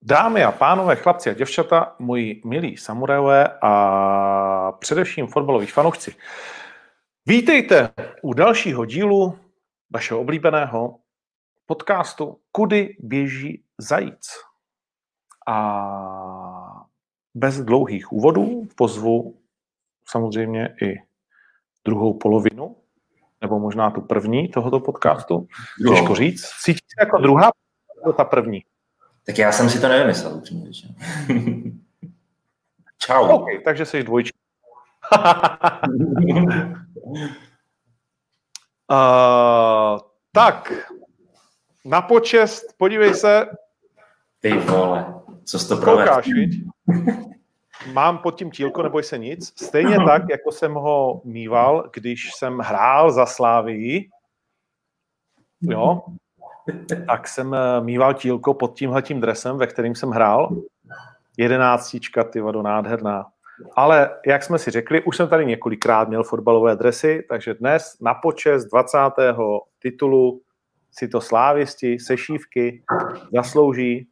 Dámy a pánové, chlapci a děvčata, moji milí samurajové a především fotbaloví fanoušci, vítejte u dalšího dílu vašeho oblíbeného podcastu Kudy běží zajíc. A bez dlouhých úvodů pozvu samozřejmě i druhou polovinu, nebo možná tu první tohoto podcastu. Těžko říct. Cítí se jako druhá nebo ta první? Tak já jsem si to nevymyslel, upřímně řečeno. Čau. OK, takže jsi dvojčí. Tak, na počest, podívej se. Ty vole, co jsi to provedl? Koukáš, viď? Mám pod tím tílko, neboj se nic. Stejně tak, jako jsem ho mýval, když jsem hrál za Slávii, jo, tak jsem mýval tílko pod tímhletím dresem, ve kterým jsem hrál. 11, ty vado, nádherná. Ale jak jsme si řekli, už jsem tady několikrát měl fotbalové dresy, takže dnes na počest 20. titulu si to slávisti, sešívky zaslouží.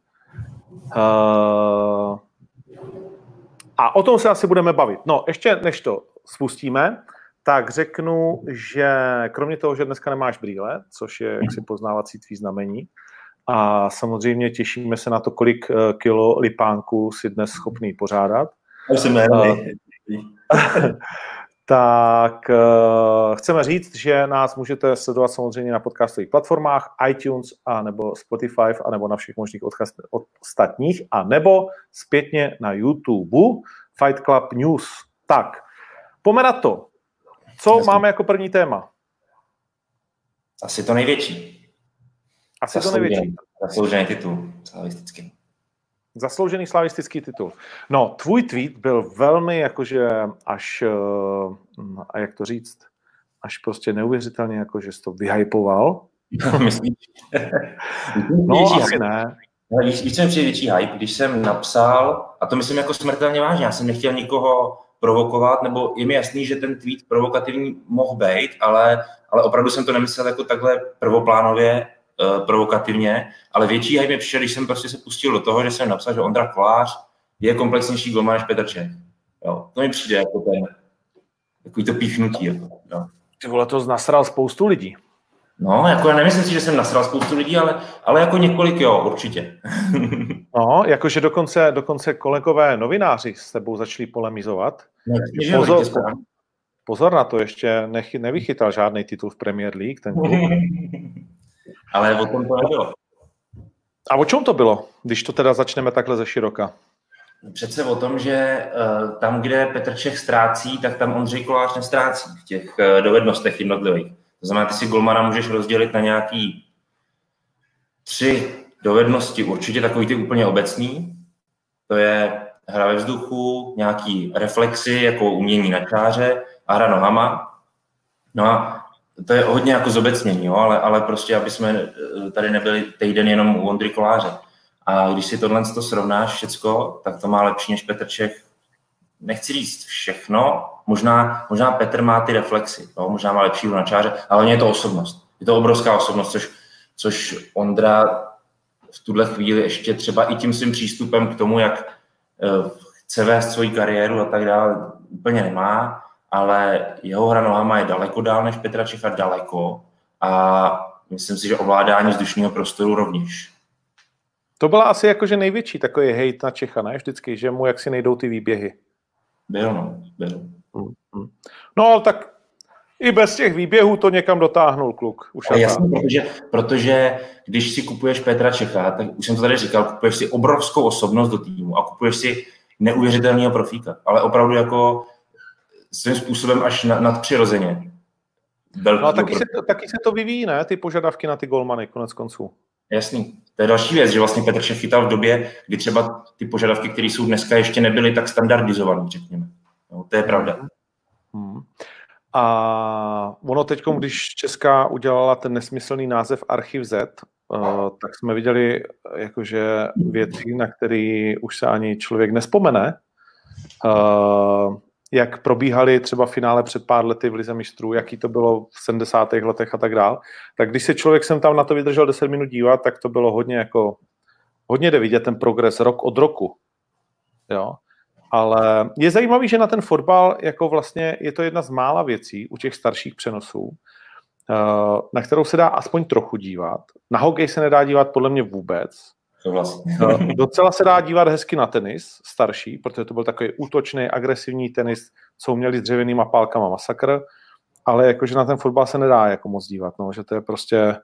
A o tom se asi budeme bavit. No, ještě než to spustíme, tak řeknu, že kromě toho, že dneska nemáš brýle, což je jaksi poznávací tvý znamení, a samozřejmě těšíme se na to, kolik kilo lipánku si dnes schopný pořádat. Tak chceme říct, že nás můžete sledovat samozřejmě na podcastových platformách, iTunes, a nebo Spotify, a nebo na všech možných ostatních, a nebo zpětně na YouTube Fight Club News. Tak, pojďme na to. Co máme jako první téma? Asi to největší. Zasloužený titul, slavistický. Zasloužený slavistický titul. No, tvůj tweet byl velmi jakože až, a jak to říct, až prostě neuvěřitelně, jakože jsi to vyhypoval. Myslíš? No, asi ne. Víš, co mi přijde větší hype, když jsem napsal, a to myslím jako smrtelně vážně, já jsem nechtěl nikoho provokovat, nebo je mi jasný, že ten tweet provokativní mohl být, ale opravdu jsem to nemyslel jako takhle prvoplánově, provokativně, ale větší hype mi přišel, když jsem prostě se pustil do toho, že jsem napsal, že Ondra Kolář je komplexnější golman než Petr Čech. Jo, to mi přijde jako takový to píchnutí. Jo. Ty vole, to nasral spoustu lidí. No, jako já nemyslím si, že jsem nasral spoustu lidí, ale jako několik, jo, určitě. No, jakože dokonce kolegové novináři s tebou začali polemizovat. Pozor na to, ještě nevychytal žádný titul v Premier League, ten klub. Ale o tom to nebylo. A o čem to bylo, když to teda začneme takhle ze široka? Přece o tom, že tam, kde Petr Čech ztrácí, tak tam Ondřej Kolář nestrácí v těch dovednostech jednotlivých. To znamená, ty si golmana můžeš rozdělit na nějaký 3 dovednosti, určitě takový ty úplně obecný. To je hra ve vzduchu, nějaký reflexy, jako umění na čáře a hra nohama. No a to je hodně jako zobecnění, jo? Ale prostě, aby jsme tady nebyli týden jenom u Ondry Koláře. A když si tohle srovnáš všecko, tak to má lepší než Petr Čech. Nechci říct všechno, možná Petr má ty reflexy, jo? Možná má lepší na čáře, ale je to osobnost. Je to obrovská osobnost, což Ondra v tuhle chvíli ještě třeba i tím svým přístupem k tomu, jak chce vést svoji kariéru a tak dále, úplně nemá. Ale jeho hra nohama je daleko dál než Petra Čecha, daleko. A myslím si, že ovládání vzdušného prostoru rovněž. To byla asi jakože největší takový hejt na Čecha, ne? Vždycky, že mu jaksi nejdou ty výběhy. Byl. No, ale tak i bez těch výběhů to někam dotáhnul kluk. Jasně, protože když si kupuješ Petra Čecha, tak už jsem to tady říkal, kupuješ si obrovskou osobnost do týmu a kupuješ si neuvěřitelného profíka. Ale opravdu jako svým způsobem až nadpřirozeně. No a taky se to vyvíjí, ne? Ty požadavky na ty golmany, konec konců. Jasný. To je další věc, že vlastně Petr Čech chytal v době, kdy třeba ty požadavky, které jsou dneska, ještě nebyly tak standardizované, řekněme. No, to je pravda. A ono teď, když Česká udělala ten nesmyslný název Archiv Z, tak jsme viděli jakože věci, na které už se ani člověk nespomene. Jak probíhaly třeba finále před pár lety v Lize mistrů, jaký to bylo v 70. letech a tak dál. Tak když se člověk sem tam na to vydržel 10 minut dívat, tak to bylo hodně jako hodně jde vidět ten progres rok od roku. Jo? Ale je zajímavý, že na ten fotbal jako vlastně je to jedna z mála věcí u těch starších přenosů, na kterou se dá aspoň trochu dívat. Na hokej se nedá dívat podle mě vůbec. Docela se dá dívat hezky na tenis, starší, protože to byl takový útočný, agresivní tenis, co měli s dřevěnýma pálkama masakr, ale jakože na ten fotbal se nedá jako moc dívat, no, že to je prostě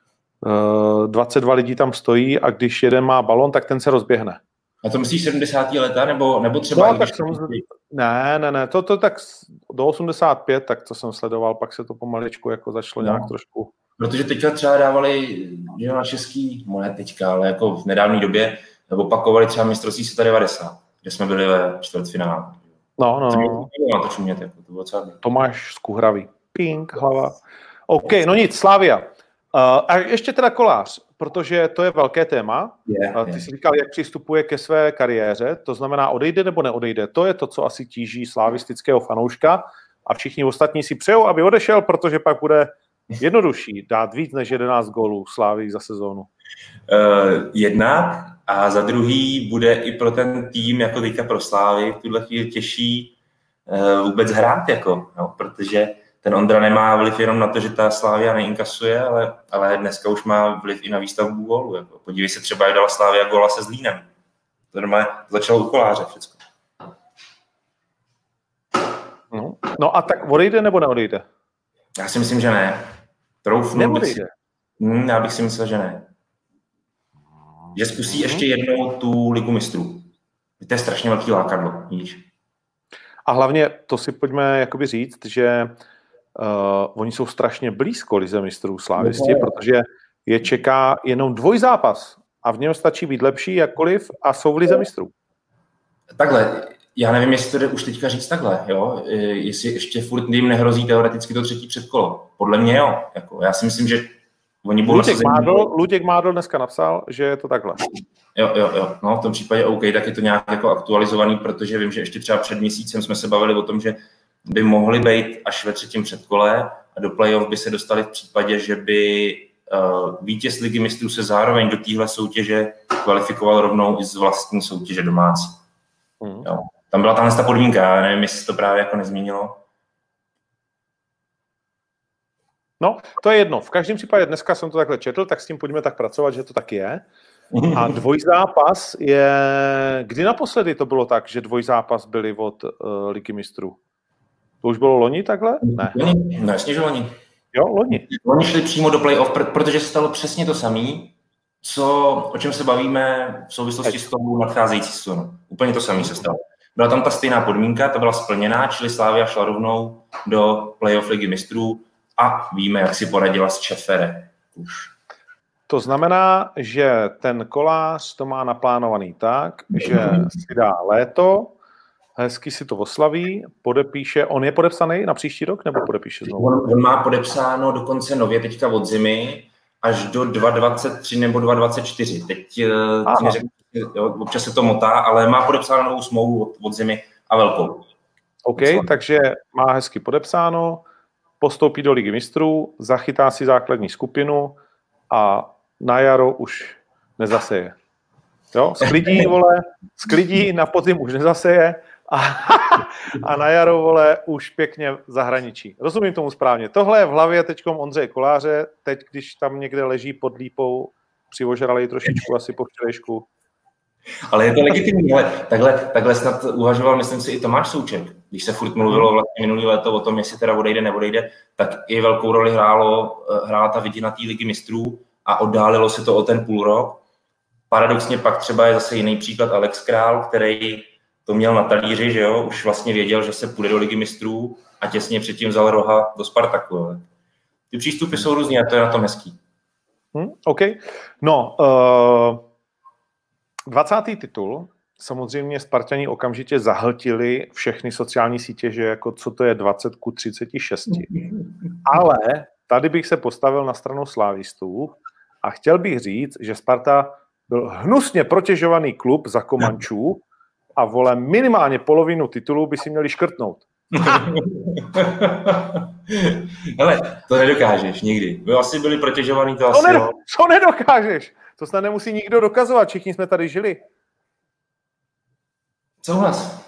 22 lidí tam stojí a když jeden má balon, tak ten se rozběhne. A to myslíš 70. leta, nebo třeba... No, tak ne, to tak do 85, tak to jsem sledoval, pak se to pomaličku jako začalo nějak trošku... Protože teďka třeba dávali na český, ne teďka, ale jako v nedávné době, opakovali třeba mistrovství světa 90, kde jsme byli ve čtvrtfinále. No. Na to čumět, jako, to bylo třeba... Tomáš Skuhravý. Pink, hlava. OK, no nic, Slavia. A ještě teda Kolář, protože to je velké téma. Ty jsi říkal, jak přistupuje ke své kariéře, to znamená odejde nebo neodejde. To je to, co asi tíží slavistického fanouška a všichni ostatní si přejou, aby odešel, protože pak bude jednodušší dát víc než 11 gólů Slavii za sezónu. Jednak a za druhý bude i pro ten tým, jako teďka pro Slávy, v tuhle chvíli těžší vůbec hrát, jako, no, protože ten Ondra nemá vliv jenom na to, že ta Slavia neinkasuje, ale dneska už má vliv i na výstavbu gólu. Jako. Podívej se třeba, jak dala Slavia góla se Zlínem. To normálně začalo u Koláře všechno. No a tak odejde nebo neodejde? Já si myslím, že ne. Neodejde. Já bych si myslel, že ne. Že zkusí ještě jednou tu Ligu mistrů. To je strašně velký lákadlo, víš. A hlavně to si pojďme jakoby říct, že oni jsou strašně blízko Lize mistrů slávisti, protože je čeká jenom dvojzápas a v něm stačí být lepší jakkoliv a jsou v Lize mistrů. Takhle, já nevím, jestli to jde už teďka říct takhle, jo? Jestli ještě furt jim nehrozí teoreticky to třetí předkolo. Podle mě jo. Jako, já si myslím, že oni budou... Luděk Mádl dneska napsal, že je to takhle. Jo. No, v tom případě OK, tak je to nějak jako aktualizovaný, protože vím, že ještě třeba před měsícem jsme se bavili o tom, že by mohli být až ve třetím předkole a do playoff by se dostali v případě, že by vítěz Ligy mistrů se zároveň do téhle soutěže kvalifikoval rovnou i z vlastní soutěže domácí. Jo. Tam byla tahle podmínka, já nevím, jestli to právě jako nezmínilo. No, to je jedno. V každém případě dneska jsem to takhle četl, tak s tím pojďme tak pracovat, že to tak je. A dvojzápas je... Kdy naposledy to bylo tak, že dvojzápas byli od Ligy mistrů? To už bylo loni takhle? Ne. No jasně, že loni. Jo, loni. Oni šli přímo do playoff, protože se stalo přesně to samé, o čem se bavíme v souvislosti s tou nadcházející sezónou. Úplně to samé se stalo. Byla tam ta stejná podmínka, ta byla splněná, čili Slavia šla rovnou do playoff Ligy mistrů a víme, jak si poradila s Čefere. Už. To znamená, že ten Kolář to má naplánovaný tak, že si dá léto, hezky si to oslaví, podepíše. On je podepsaný na příští rok, nebo podepíše znovu? On má podepsáno dokonce nově teďka od zimy až do 2023 nebo 2024. Teď neřeknu, občas se to motá, ale má podepsáno novou smlouvu od zimy a velkou. OK, takže má hezky podepsáno, postoupí do Ligy mistrů, zachytá si základní skupinu a na jaro už nezaseje. Jo? Sklidí, na podzim už nezaseje a na jaro, vole, už pěkně v zahraničí. Rozumím tomu správně. Tohle je v hlavě teďkom Ondřeje Koláře, teď, když tam někde leží pod lípou, přivožrali trošičku asi po včerejšku. Ale je to legitimní, ale takhle snad uvažoval, myslím si, i Tomáš Souček. Když se furt mluvilo vlastně minulý léto o tom, jestli teda odejde, neodejde, tak i velkou roli hrála ta vidina té Ligy mistrů a oddálilo se to o ten půl rok. Paradoxně pak třeba je zase jiný příklad Alex Král, který to měl na talíři, že jo, už vlastně věděl, že se půjde do Ligy mistrů a těsně předtím vzal Roha do Spartaku. Ty přístupy jsou různý a to je na tom hezký. OK. No, 20. titul, samozřejmě Spartani okamžitě zahltili všechny sociální sítě, že jako co to je 20-36. Ale tady bych se postavil na stranu slávistů a chtěl bych říct, že Sparta byl hnusně protěžovaný klub za Komančů a vole minimálně polovinu titulů by si měli škrtnout. Hele, to nedokážeš nikdy. Vy asi byli protěžovaný to asi. Co nedokážeš? To snad nemusí nikdo dokazovat, všichni jsme tady žili. Souhlas.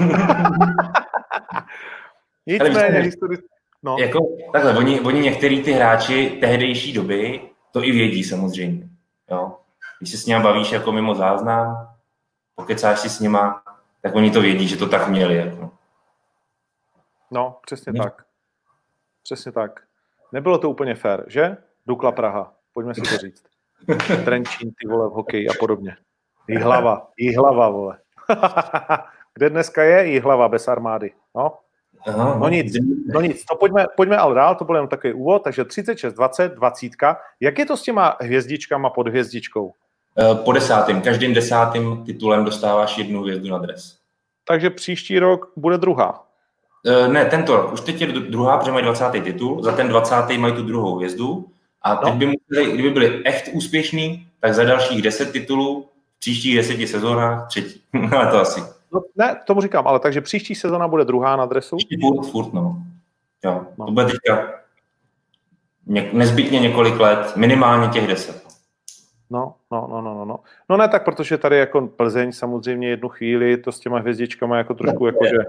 Nicméně historicky... No. Jako, takhle, oni některý ty hráči tehdejší doby to i vědí samozřejmě. Jo? Když se s nimi bavíš jako mimo záznam, pokecáš si s nima, tak oni to vědí, že to tak měli. Jako. No, přesně tak. Přesně tak. Nebylo to úplně fér, že? Dukla Praha, pojďme si to říct. Trenčín, ty vole, v hokeji a podobně. Jihlava, vole. Kde dneska je Jihlava bez armády? No? No nic, to pojďme ale dál, to byl jen takový úvod, takže 36, 20, 20. Jak je to s těma hvězdičkama pod hvězdičkou? Po 10. Každým 10. titulem dostáváš 1 hvězdu na dres. Takže příští rok bude druhá? Ne, tento rok. Už teď je druhá, protože mají 20. titul, za ten 20. mají tu druhou hvězdu a teď by museli, kdyby byli echt úspěšní, tak za dalších 10 titulů, v příštích 10 sezónách třetí. Ale to asi. No, ne, tomu říkám, ale takže příští sezona bude druhá na dresu? Furt, no. Jo, no. To bude teďka nezbytně několik let, minimálně těch 10. No. No ne, tak protože tady jako Plzeň samozřejmě jednu chvíli to s těma hvězdičkama jako trošku jakože...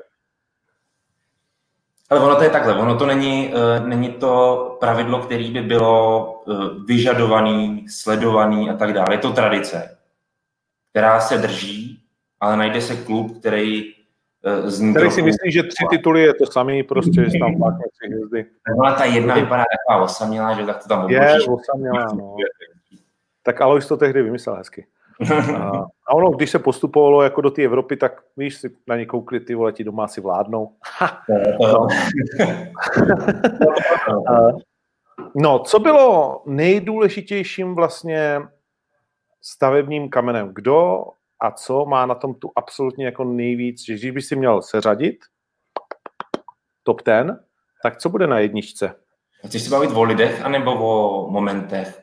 Ale ono to je takhle, ono to není to pravidlo, které by bylo vyžadovaný, sledovaný a tak dále. Je to tradice, která se drží, ale najde se klub, který z ní si myslí, že 3 tituly je to samý, prostě, že tam fakt 3 hvězdy. Ona ta jedna vypadá taková osamělá, že tak to tam obložíš. Je osamělá, no. Tak Alois to tehdy vymyslel hezky. A ono, když se postupovalo jako do té Evropy, tak víš, si na ně koukli, ty vole, ti doma si vládnou. No, co bylo nejdůležitějším vlastně stavebním kamenem? Kdo a co má na tom tu absolutně jako nejvíc, že když by si měl seřadit top 10, tak co bude na jedničce? Chceš se bavit o lidech, anebo o momentech?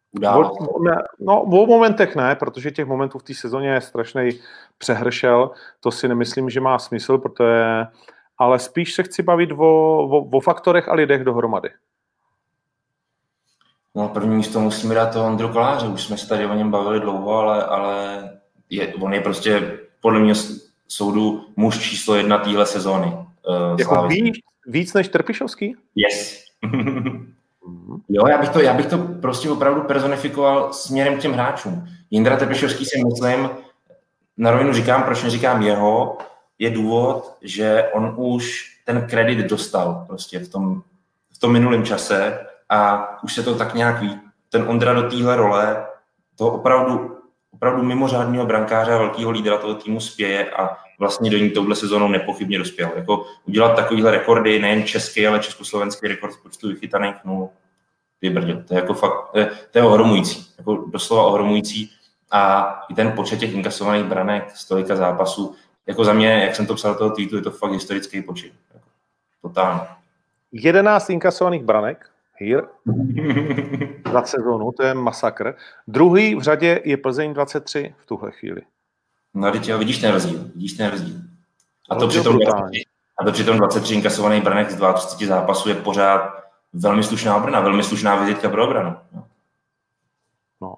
O momentech ne, protože těch momentů v té sezóně je strašný přehršel. To si nemyslím, že má smysl, protože... ale spíš se chci bavit o faktorech a lidech dohromady. No, první místo musíme dát toho Ondru Koláře. Už jsme se tady o něm bavili dlouho, ale on je prostě podle mě soudu muž číslo 1 téhle sezóny. Jako víc než Trpišovský? Yes. Jo, já bych to prostě opravdu personifikoval směrem k těm hráčům. Jindra Trpišovský si myslím, na rovinu říkám, proč neříkám jeho, je důvod, že on už ten kredit dostal prostě v tom minulém čase a už se to tak nějak ví. Ten Ondra do téhle role, toho opravdu mimořádného brankáře a velkého lídra toho týmu spěje a vlastně do ní touhle sezónou nepochybně dospěl. Jako udělat takovýhle rekordy, nejen český, ale československý rekord v počtu vychytaných nul. To je jako fakt, to je ohromující, jako doslova ohromující. A i ten počet těch inkasovaných branek z tolika zápasů, jako za mě, jak jsem to psal do toho tweetu, je to fakt historický počet. Jako, totálně. 11 inkasovaných branek za sezónu, to je masakr. Druhý v řadě je Plzeň 23 v tuhle chvíli. No, teď vidíš ten rozdíl. A to přitom 23 inkasovaných branek z 32 zápasů je pořád velmi slušná obrana, velmi slušná vizitka pro obranu. No.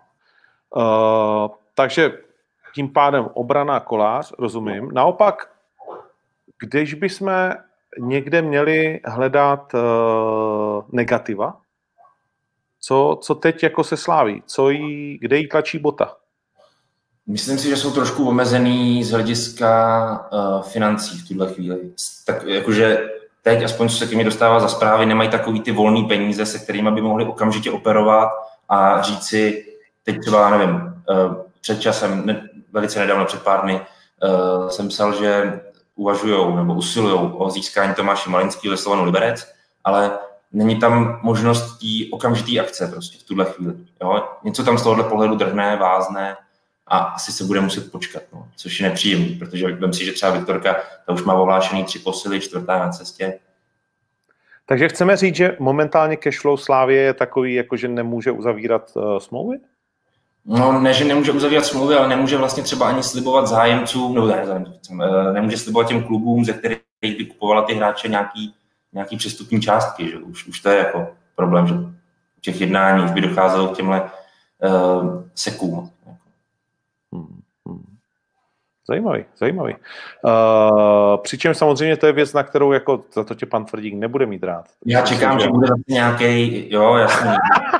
Takže tím pádem obrana Kolář, rozumím. Naopak, když bychom někde měli hledat negativa, co teď jako se sláví? Kde jí tlačí bota? Myslím si, že jsou trošku omezený z hlediska financí v tuhle chvíli. Tak jakože teď, aspoň co se ke mně dostává za zprávy, nemají takový ty volný peníze, se kterými by mohli okamžitě operovat a říct si, teď třeba, nevím, před časem, velice nedávno, před pár dny, jsem psal, že uvažujou nebo usilujou o získání Tomáše Malinského ze Slovanu Liberec, ale není tam možnost té okamžitý akce prostě v tuhle chvíli. Jo? Něco tam z tohohle pohledu drhne, vázne a asi se bude muset počkat, no, což je nepříjemný, protože vem si, že třeba Viktorka ta už má ovlášený 3 posily, 4. na cestě. Takže chceme říct, že momentálně cashflow Slavie je takový, jako že nemůže uzavírat smlouvy? No, ne, že nemůže uzavírat smlouvy, ale nemůže vlastně třeba ani slibovat zájemcům, nebo nemůže slibovat těm klubům, ze kterých by kupovala ty hráče nějaký přestupní částky, že už to je jako problém, že u těch jednání už by docházelo k těmhle sekům. Zajímavý. Přičemž samozřejmě to je věc, na kterou jako za to tě pan Tvrdík nebude mít rád. Já čekám, že bude zase nějaký, jo, jasný.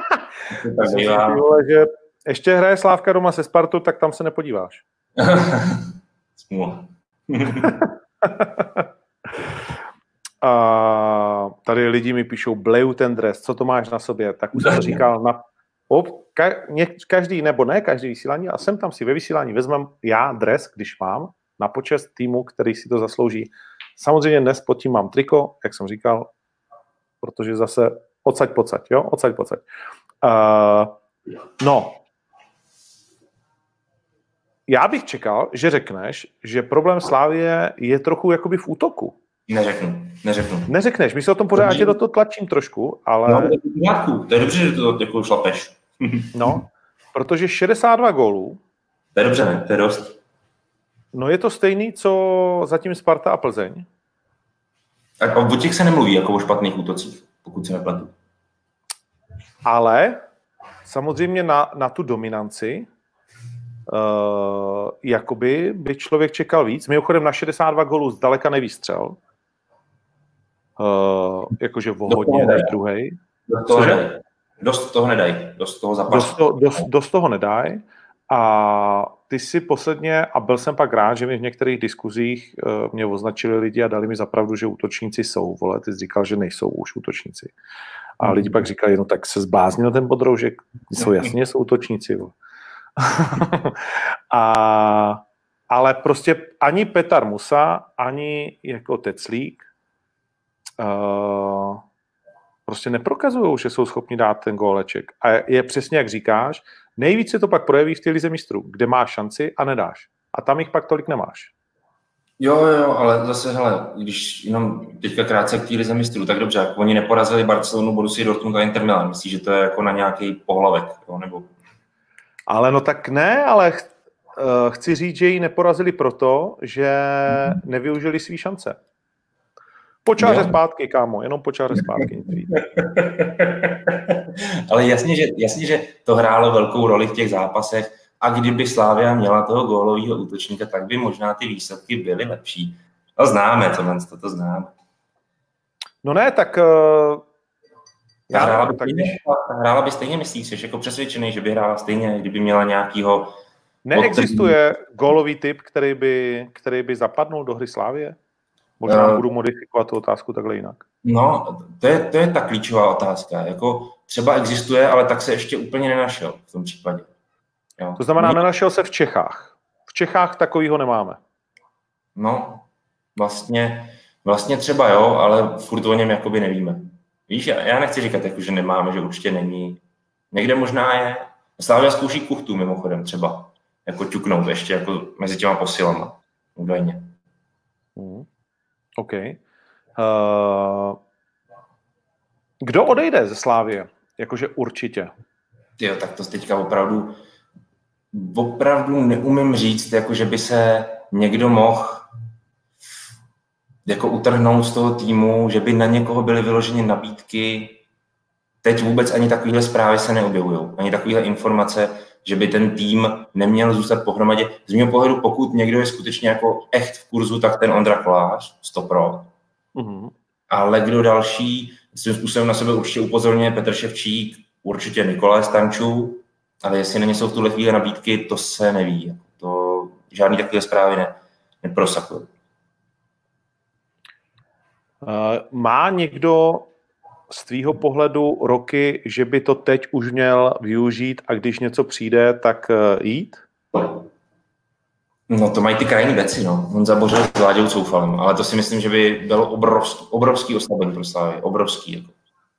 Že ještě hraje Slávka doma se Spartou, tak tam se nepodíváš. Smůla. A tady lidi mi píšou, bleju ten dres, co to máš na sobě? Tak už jsem to říkal, každý nebo ne každý vysílání, a sem tam si ve vysílání vezmem já dres, když mám, na počest týmu, který si to zaslouží. Samozřejmě dnes pod tím mám triko, jak jsem říkal, protože zase odsaď pocať. No, já bych čekal, že řekneš, že problém Slavie je trochu jakoby v útoku. Neřeknu. Neřekneš, my se o tom pořád, tě do toho tlačím trošku, ale... No, to je dobře, že to jako šlapeš. No, protože 62 gólů... To je dobře, ne? To je dost. No je to stejný, co zatím Sparta a Plzeň. A o těch se nemluví jako o špatných útocích, pokud se nepletu. Ale samozřejmě na tu dominanci jakoby by člověk čekal víc. Mimochodem na 62 gólů zdaleka nevystřel. Jakože vohodně než druhej. Dost toho nedají. Dost toho zapaří. Dost toho nedají. A ty si posledně, a byl jsem pak rád, že mi v některých diskuzích mě označili lidi a dali mi za pravdu, že útočníci jsou. Vole, ty jsi říkal, že nejsou už útočníci. A lidi pak říkali, no tak se zbláznil ten Podroužek, jsou útočníci. Ale prostě ani Petar Musa, ani jako Teclík prostě neprokazují, že jsou schopni dát ten góleček. A je přesně, jak říkáš, nejvíc se to pak projeví v té lize mistrů, kde máš šanci a nedáš. A tam jich pak tolik nemáš. Jo, ale zase, hele, když jenom teďka krátce k té lize mistrů, tak dobře, jako oni neporazili Barcelonu, Borussia Dortmund a Inter Milan. Myslíš, že to je jako na nějaký pohlavek, jo, nebo... Ale no tak ne, ale chci říct, že ji neporazili proto, že nevyužili svý šance. Počáře zpátky, kámo, jenom počáře zpátky. Ale jasně, že to hrálo velkou roli v těch zápasech a kdyby Slavia měla toho gólového útočníka, tak by možná ty výsledky byly lepší. To známe, to známe. No ne, tak... Hrála by stejně, myslíš, jsi jako přesvědčený, že by hrála stejně, kdyby měla nějakýho... Neexistuje gólový typ, který by zapadnul do hry Slavie? Možná budu modifikovat tu otázku takhle jinak. No, to je ta klíčová otázka. Jako třeba existuje, ale tak se ještě úplně nenašel v tom případě. Jo. To znamená, nenašel se v Čechách. V Čechách takovýho nemáme. No, vlastně třeba jo, ale furt o něm jakoby nevíme. Víš, já nechci říkat, jako, že nemáme, že určitě není. Někde možná je. Slavia zkouší Kuchtu mimochodem třeba. Jako ťuknout ještě jako mezi těma posilama. Údajně. OK. Kdo odejde ze Slavie? Jakože určitě. Jo, tak to teďka opravdu neumím říct, jako že by se někdo mohl jako utrhnout z toho týmu, že by na někoho byly vyloženy nabídky. Teď vůbec ani takovéhle zprávy se neobjevují. Ani takovéhle informace, že by ten tým neměl zůstat pohromadě. Z mého pohledu, pokud někdo je skutečně jako echt v kurzu, tak ten Ondra Kolář, 100%. Mm-hmm. Ale kdo další, svým způsobem na sebe určitě upozorňuje Petr Ševčík, určitě Nikolaj Stančů, ale jestli na ně jsou v tuhle chvíli nabídky, to se neví. To žádný takové zprávy neprosakují. Má někdo z tvýho pohledu roky, že by to teď už měl využít a když něco přijde, tak jít? No to mají ty krajní věci, no. On zabořil s Vláďou Coufalem, ale to si myslím, že by bylo obrovský oslabení pro Slávy. Obrovský. Jako.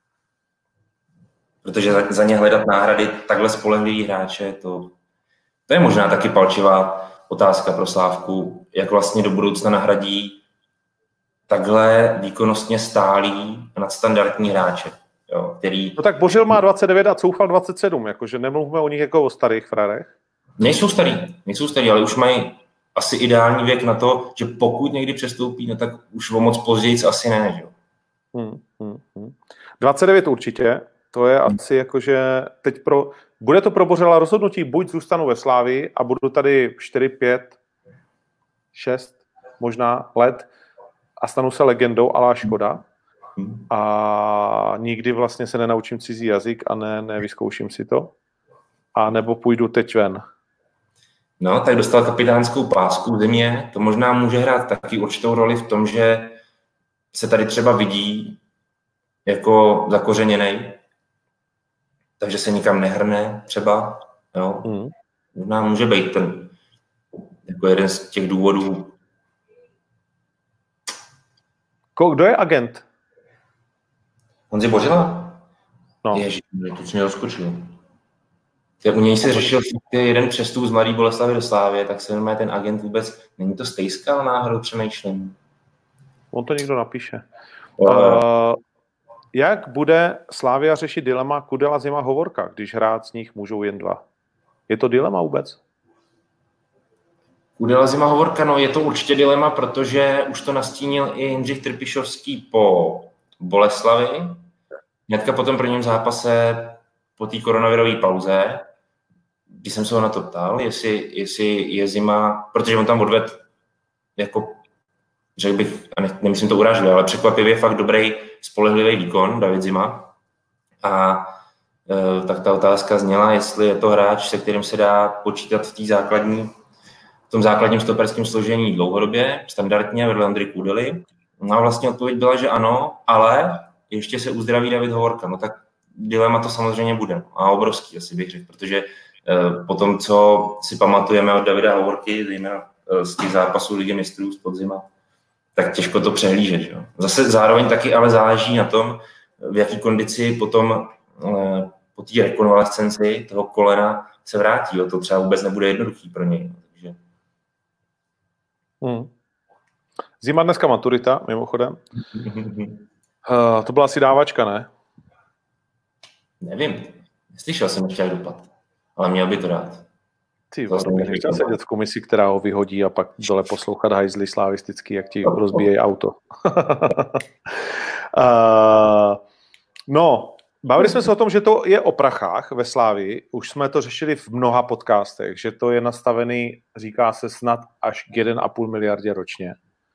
Protože za ně hledat náhrady takhle spolehlivý hráče, to je možná taky palčivá otázka pro Slávku, jak vlastně do budoucna nahradí takhle výkonnostně stálý a nadstandardní hráče. Jo, který... No tak Bořil má 29 a Coufal 27, jakože nemluvíme o nich jako o starých frérech. Nejsou starý, ale už mají asi ideální věk na to, že pokud někdy přestoupí, no tak už o moc později asi ne, jo. 29 určitě, to je asi jakože teď bude to pro Bořila rozhodnutí, buď zůstanu ve Slávii a budu tady 4, 5, 6 možná let a stanu se legendou a la Škoda a nikdy vlastně se nenaučím cizí jazyk a nevyzkouším si to, a nebo půjdu teď ven. No, tak dostal kapitánskou pásku v zimě, to možná může hrát taky určitou roli v tom, že se tady třeba vidí jako zakořeněnej, takže se nikam nehrne třeba, jo. Možná může být ten jako jeden z těch důvodů. Kdo je agent? Honzi Bořila? No. Ježiš, to jsi mě rozkočil. U něj se řešil jeden přestup z Mladé Boleslavi do Slávie, tak se jmenuje ten agent vůbec, není to Stejskal náhodou, přemýšlím. On to někdo napíše. Jak bude Slavia řešit dilema Kudela, Zima, Hovorka, když hrát z nich můžou jen 2? Je to dilema vůbec? Kudela, Zima, Hovorka, no je to určitě dilema, protože už to nastínil i Jindřich Trpišovský po Boleslavi. Hnedka po tom prvním zápase, po té koronavirové pauze, když jsem se ho na to ptal, jestli je Zima, protože on tam odvedl jako, řekl bych, a nemyslím to urážlivě, ale překvapivě fakt dobrý, spolehlivý výkon, David Zima. A tak ta otázka zněla, jestli je to hráč, se kterým se dá počítat v tom základním stoperském složení dlouhodobě, standardně vedle Ondry Kudely. No a vlastně odpověď byla, že ano, ale ještě se uzdraví David Hovorka. No tak dilema to samozřejmě bude. A obrovský, asi bych řekl, protože po tom, co si pamatujeme od Davida Hovorky, zejména z těch zápasů Ligy mistrů z podzima, tak těžko to přehlížet. Jo. Zase zároveň taky ale záleží na tom, v jaký kondici potom po té rekonvalescenci toho kolena se vrátí. Jo. To třeba vůbec nebude jednoduchý pro něj. Takže... Zima dneska maturita, mimochodem. To byla asi dávačka, ne? Nevím. Neslyšel jsem ještě jak dopad. Ale měl by to dát. Ty nechtěl sedět v komisi, která ho vyhodí a pak dole poslouchat hajzly slavistický, jak ti rozbíjejí auto. No, bavili jsme se o tom, že to je o prachách ve Slávii. Už jsme to řešili v mnoha podcastech, že to je nastavený, říká se, snad až k 1,5 miliardě ročně.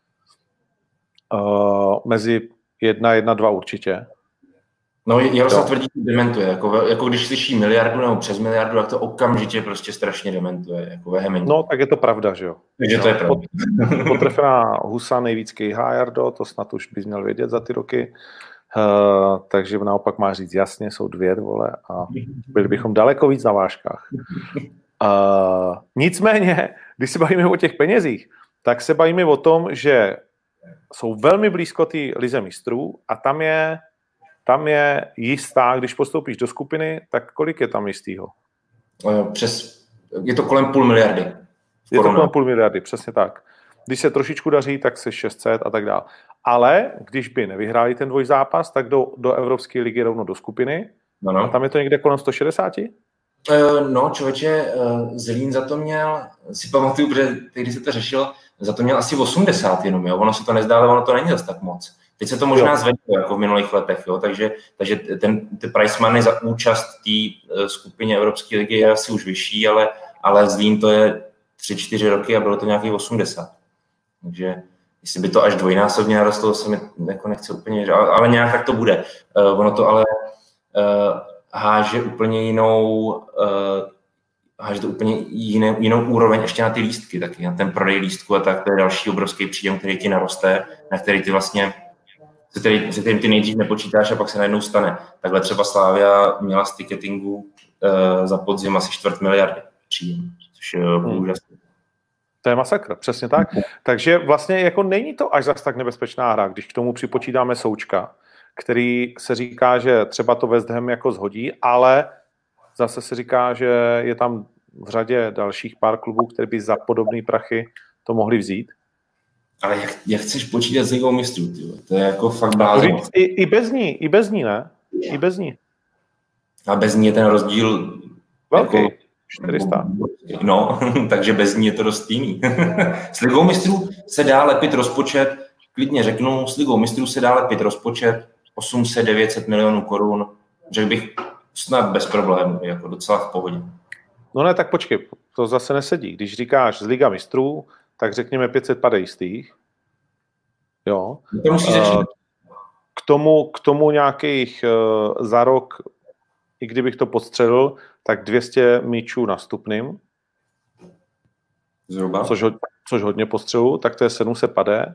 Mezi 1,2 určitě. No, Jaroslav tvrdí, že dementuje. Jako když slyší miliardu nebo přes miliardu, tak to okamžitě prostě strašně dementuje. Jako vehementně. No, tak je to pravda, že jo. Takže to je pravda. Potrefená husa nejvíc kejhá, Jardo, to snad už bys měl vědět za ty roky. Takže naopak má říct jasně, jsou 2, vole, a byli bychom daleko víc na vážkách. Nicméně, když se bavíme o těch penězích, tak se bavíme o tom, že jsou velmi blízko té lize mistrů a tam je jistá, když postoupíš do skupiny, tak kolik je tam jistýho? Je to kolem 0,5 miliardy. Je to kolem 0,5 miliardy, přesně tak. Když se trošičku daří, tak se 600 a tak dále. Ale když by nevyhráli ten dvojzápas, tak do Evropské ligy rovno do skupiny. No. A tam je to někde kolem 160? No, člověče, Zlín za to měl, si pamatuju, protože když se to řešilo, za to měl asi 80 jenom, jo. Ono se to nezdá, ale ono to není zase tak moc. Teď se to možná zvedlo, jako v minulých letech, jo. Takže ty price money za účast té skupině Evropské ligy je asi už vyšší, ale Zlín to je 3-4 roky a bylo to nějakých 80. Takže jestli by to až dvojnásobně narostlo, to se mi jako nechce úplně, ale nějak tak to bude. Ono to ale háže úplně jinou úroveň ještě na ty lístky, taky na ten prodej lístku a tak, to je další obrovský příjem, který ti naroste, na který ty vlastně, se kterým ty nejdřív nepočítáš a pak se najednou stane. Takhle třeba Slavia měla z ticketingu za podzim asi 250 miliardy příjem, což je úžasné. To je masakr, přesně tak. Takže vlastně jako není to až zas tak nebezpečná hra, když k tomu připočítáme Součka, který se říká, že třeba to West Ham jako zhodí, ale zase se říká, že je tam v řadě dalších pár klubů, které by za podobné prachy to mohli vzít. Ale jak chceš počítat s Ligou mistrů? To je jako fakt blázen. I bez ní, ne? I bez ní. A bez ní je ten rozdíl velký. Jako, 400. No, takže bez ní je to dost jiný. S Ligou mistrů se dá lepit rozpočet, klidně řeknu, s Ligou mistrů se dá lepit rozpočet 800-900 milionů korun, řekl bych snad bez problémů, jako docela v pohodě. No ne, tak počkej, to zase nesedí. Když říkáš z Liga mistrů, tak řekněme 550 jistých. Jo. To musí začít. K tomu nějakých za rok, i kdybych to podstřelil, tak 200 míčů nastupným. Zhruba. Což hodně postřelu, tak to je 750.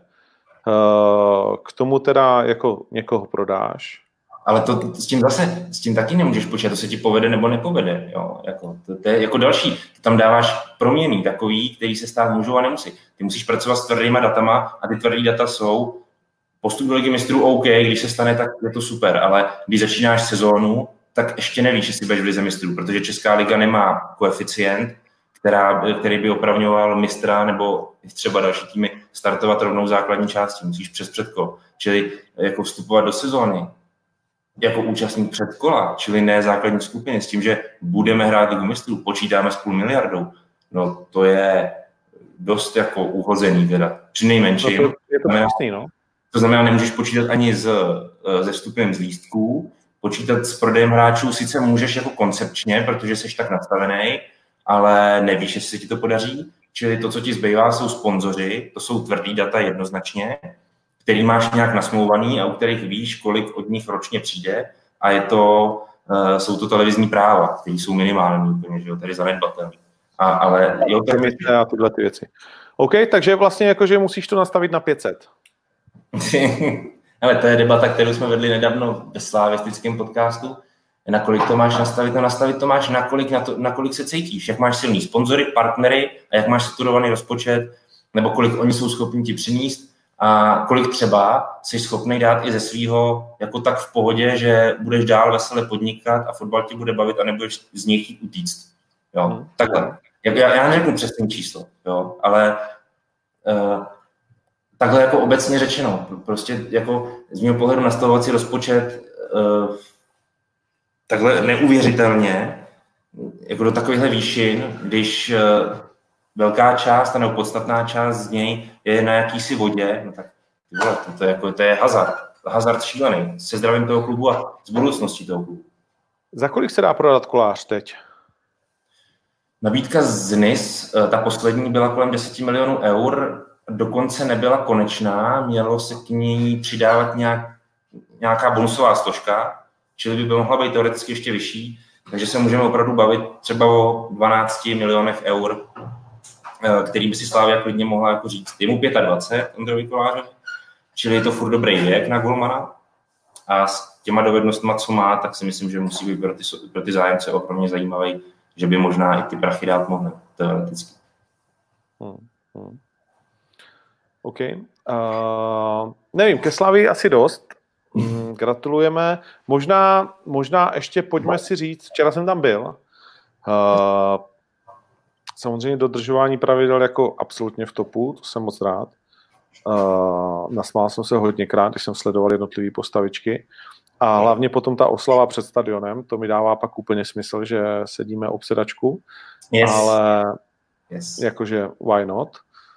K tomu teda jako někoho prodáš. Ale s tím taky nemůžeš počítat, to se ti povede nebo nepovede. Jo? To je jako další. Ty tam dáváš proměny takový, který se stát můžou a nemusí. Ty musíš pracovat s tvrdýma datama a ty tvrdý data jsou postup do Ligy mistrů OK, když se stane, tak je to super, ale když začínáš sezónu, tak ještě nevíš, jestli budeš v Lize mistrů, protože Česká liga nemá koeficient, který by opravňoval mistra nebo třeba další týmy startovat rovnou základní částí. Musíš přes předkolo. Čili jako vstupovat do sezóny jako účastník předkola, čili ne základní skupiny, s tím, že budeme hrát Ligu mistrů, počítáme s 500 miliardou. No to je dost jako uhozený teda, při nejmenším. No je to jasný, no. To znamená, nemůžeš počítat ani se vstupem z lístků, počítat s prodejem hráčů sice můžeš jako koncepčně, protože jsi tak nastavený, ale nevíš, jestli se ti to podaří. Čili to, co ti zbývá, jsou sponzoři, to jsou tvrdý data jednoznačně, který máš nějak nasmlouvaný a u kterých víš, kolik od nich ročně přijde a jsou to televizní práva, které jsou minimální, úplně, že jo, tady zanedbatelné. Ale jo, a tyhle ty věci. OK, takže vlastně jakože musíš to nastavit na 500. Ale to je debata, kterou jsme vedli nedávno ve slavistickém podcastu. Na kolik to máš nastavit? No nastavit to máš na kolik se cítíš. Jak máš silný sponzory, partnery a jak máš strukturovaný rozpočet, nebo kolik oni jsou schopni ti přinést a kolik třeba jsi schopný dát i ze svýho jako tak v pohodě, že budeš dál vesele podnikat a fotbal ti bude bavit a nebudeš z něj chtít utíct. Jo, takhle. Já neřeknu přesné číslo, jo, ale takhle jako obecně řečeno, prostě jako z mého pohledu nastavovací rozpočet takhle neuvěřitelně, jako do takovýchhle výšin, když velká část, nebo podstatná část z něj je na jakýsi vodě, no tak to je hazard šílený, se zdravím toho klubu a s budoucností toho klubu. Za kolik se dá prodat Kolář teď? Nabídka z NIS, ta poslední byla kolem 10 milionů eur, dokonce nebyla konečná, mělo se k ní přidávat nějaká bonusová složka, čili by mohla být teoreticky ještě vyšší, takže se můžeme opravdu bavit třeba o 12 milionech eur, který by si Slavia klidně mohla jako říct. Je mu 25, Ondrovi Kolářovi, čili je to furt dobrý věk na golmana a s těma dovednostma, co má, tak si myslím, že musí být pro ty zájemce opravdu zajímavý, že by možná i ty prachy dát mohly teoreticky. OK. Nevím, ke Slavii asi dost. Gratulujeme. Možná ještě pojďme si říct, včera jsem tam byl. Samozřejmě dodržování pravidel jako absolutně v topu, to jsem moc rád. Nasmál jsem se hodněkrát, když jsem sledoval jednotlivé postavičky. A hlavně potom ta oslava před stadionem, to mi dává pak úplně smysl, že sedíme obsedačku, yes. Ale jakože why not?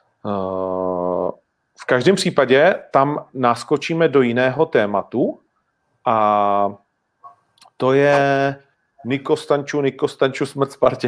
V každém případě tam naskočíme do jiného tématu a to je Niko Stanču, smrt Spartě.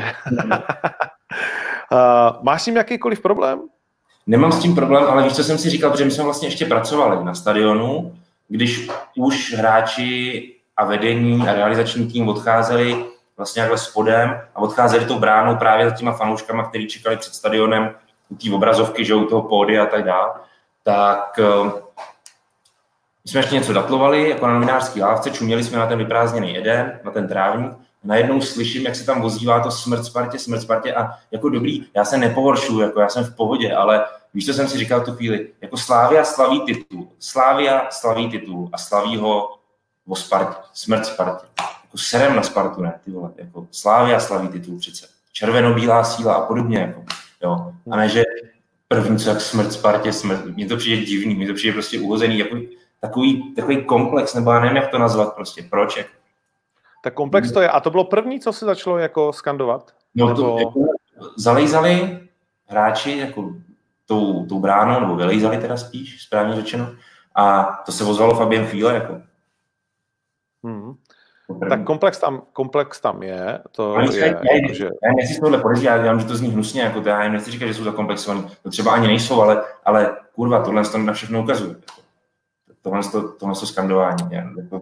Máš s tím jakýkoliv problém? Nemám s tím problém, ale víš, co jsem si říkal, protože my jsme vlastně ještě pracovali na stadionu, když už hráči a vedení a realizační tým odcházeli vlastně takhle spodem a odcházeli tou bránou právě za těma fanouškama, kteří čekali před stadionem u té obrazovky, že u toho pódia a tak dále, tak my jsme ještě něco datlovali, jako na novinářský lávce, čuměli jsme na ten vyprázdněný Eden, na ten trávník, najednou slyším, jak se tam ozývá to smrt Spartě a jako dobrý, já se nepohoršuju, jako já jsem v pohodě, ale víš, co jsem si říkal tu chvíli, jako Slavia slaví titul a slaví ho o Spartě, smrt Spartě, jako serem na Spartu, ne, ty vole, jako Slavia slaví titul přece, červeno-bílá síla a podobně, jako, jo, a ne, že první co jak smrt Spartě, mně to přijde divný, mně to přijde prostě uhozený, jako takový komplex, nebo já nevím, jak to nazvat prostě, proč, jako. Tak komplex to je. A to bylo první, co se začalo jako skandovat? No nebo... to jako zalejzali hráči jako tou bránou, nebo vylejzali teda spíš, správně řečeno. A to se ozvalo Fabien Chvíle. Jako. Tak komplex tam je. To je že... Já nechci tohle podezřívat, já vím, že to zní hnusně, jako to já nechci říkat, že jsou zakomplexovaní, to třeba ani nejsou, ale kurva, tohle to na všechno ukazuje. Tohle skandování. Jako...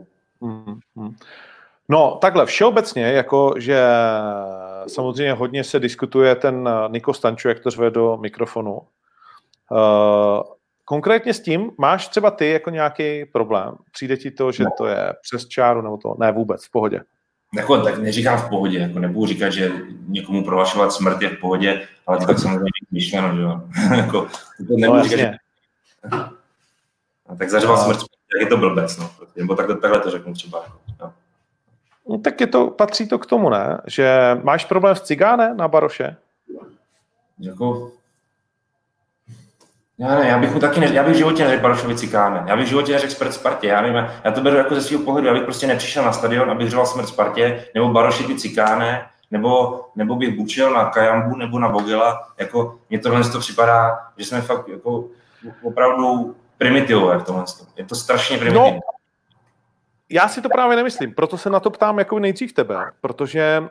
No, takhle, všeobecně, jako, že samozřejmě hodně se diskutuje ten Niko Stanču, jak to řve do mikrofonu. Konkrétně s tím máš třeba ty jako nějaký problém? Přijde ti to, že to je přes čáru, nebo to? Ne, vůbec, v pohodě. Jako, tak neříkám v pohodě, jako nebudu říkat, že někomu prohlašovat smrt je v pohodě, ale to tak samozřejmě myšleno, že jo. Jako, to nebudu říkat, že... Tak zařval smrt, jak je to blbec, no. Nebo takhle to řeknu třeba. No. No, tak patří to k tomu, ne? Že máš problém s cigáne na Baroše? Jako... Já bych v životě neřekl Barošovi cikáne. Já bych v životě neřekl smrt Spartě. Já to beru jako ze svého pohledu. Já bych prostě nepřišel na stadion, abych řval smrt Spartě, nebo Baroši ty cikáne, nebo bych bučil na Kajambu nebo na Vogela. Jako, mně tohle to připadá, že jsme fakt jako opravdu primitivové v tomhle. Je to strašně primitivní. No, já si to právě nemyslím, proto se na to ptám jako nejdřív tebe, protože...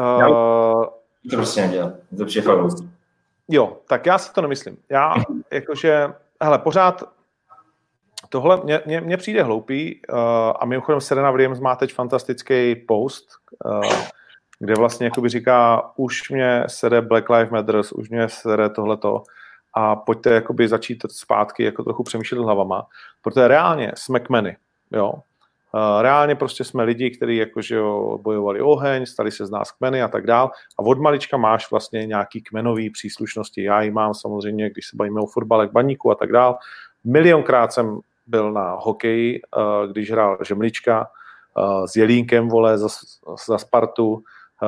To prostě nedělám. To přijde fakt. Jo, tak já si to nemyslím. Já jakože, hele, pořád tohle mně přijde hloupý a mimochodem Serena Williams má teď fantastický post, kde vlastně jakoby říká, už mě sere Black Lives Matter, už mě sere tohleto a pojďte jakoby začít zpátky jako trochu přemýšlet hlavama, protože reálně jsme kmeny, jo. Reálně prostě jsme lidi, kteří jakože bojovali oheň, stali se z nás kmeny a tak dál. A od malička máš vlastně nějaký kmenový příslušnosti. Já ji mám samozřejmě, když se bavíme o fotbale, k Baníku a tak dál. Milionkrát jsem byl na hokeji, když hrál Žemlička s Jelínkem, vole, za Spartu.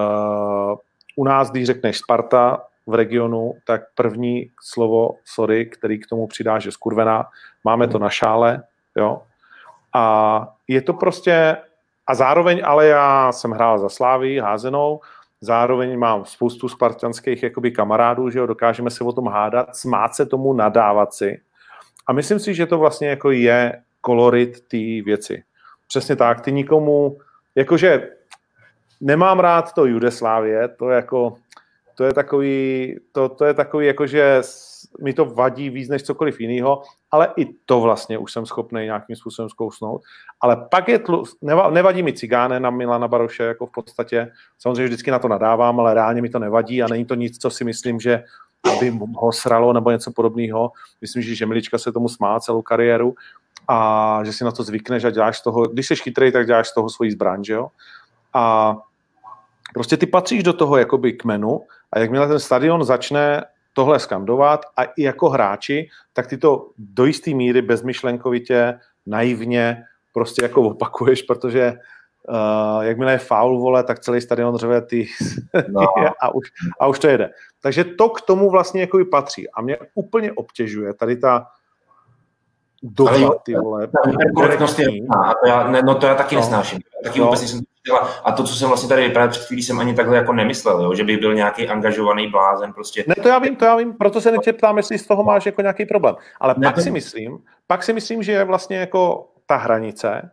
U nás, když řekneš Sparta v regionu, tak první slovo, sorry, který k tomu přidáš, je skurvená. Máme to na šále, jo. A je to prostě, a zároveň, ale já jsem hrál za Slávii házenou, zároveň mám spoustu spartanských jakoby kamarádů, že jo, dokážeme se o tom hádat, smát se tomu, nadávat si. A myslím si, že to vlastně jako je kolorit té věci. Přesně tak, ty nikomu, jakože nemám rád to Judeslávie, to je takový jakože mi to vadí víc než cokoliv jiného, ale i to vlastně už jsem schopný nějakým způsobem zkousnout. Ale pak nevadí mi cigáne na Milana Baroše, jako v podstatě, samozřejmě vždycky na to nadávám, ale reálně mi to nevadí a není to nic, co si myslím, že by ho sralo nebo něco podobného. Myslím, že Žemlička se tomu smá celou kariéru a že si na to zvykneš a děláš z toho, když jsi chytrý, tak děláš z toho svoji zbraň, že jo? A prostě ty patříš do toho jakoby kmenu a jakmile ten stadion začne tohle skandovat a i jako hráči, tak ty to do jisté míry bezmyšlenkovitě, naivně prostě jako opakuješ, protože jakmile je faul, vole, tak celý stadion řve ty no. a už to jede. Takže to k tomu vlastně jako patří. A mě úplně obtěžuje tady ta doba, ty vole. Korektnost je to já taky nesnáším. Taky vůbec nejsem a to, co jsem vlastně tady právě před chvílí, jsem ani takhle jako nemyslel, jo? Že bych byl nějaký angažovaný blázen prostě. Ne, to já vím, proto se tě ptám, jestli z toho máš jako nějaký problém. Ale pak si myslím, že je vlastně jako ta hranice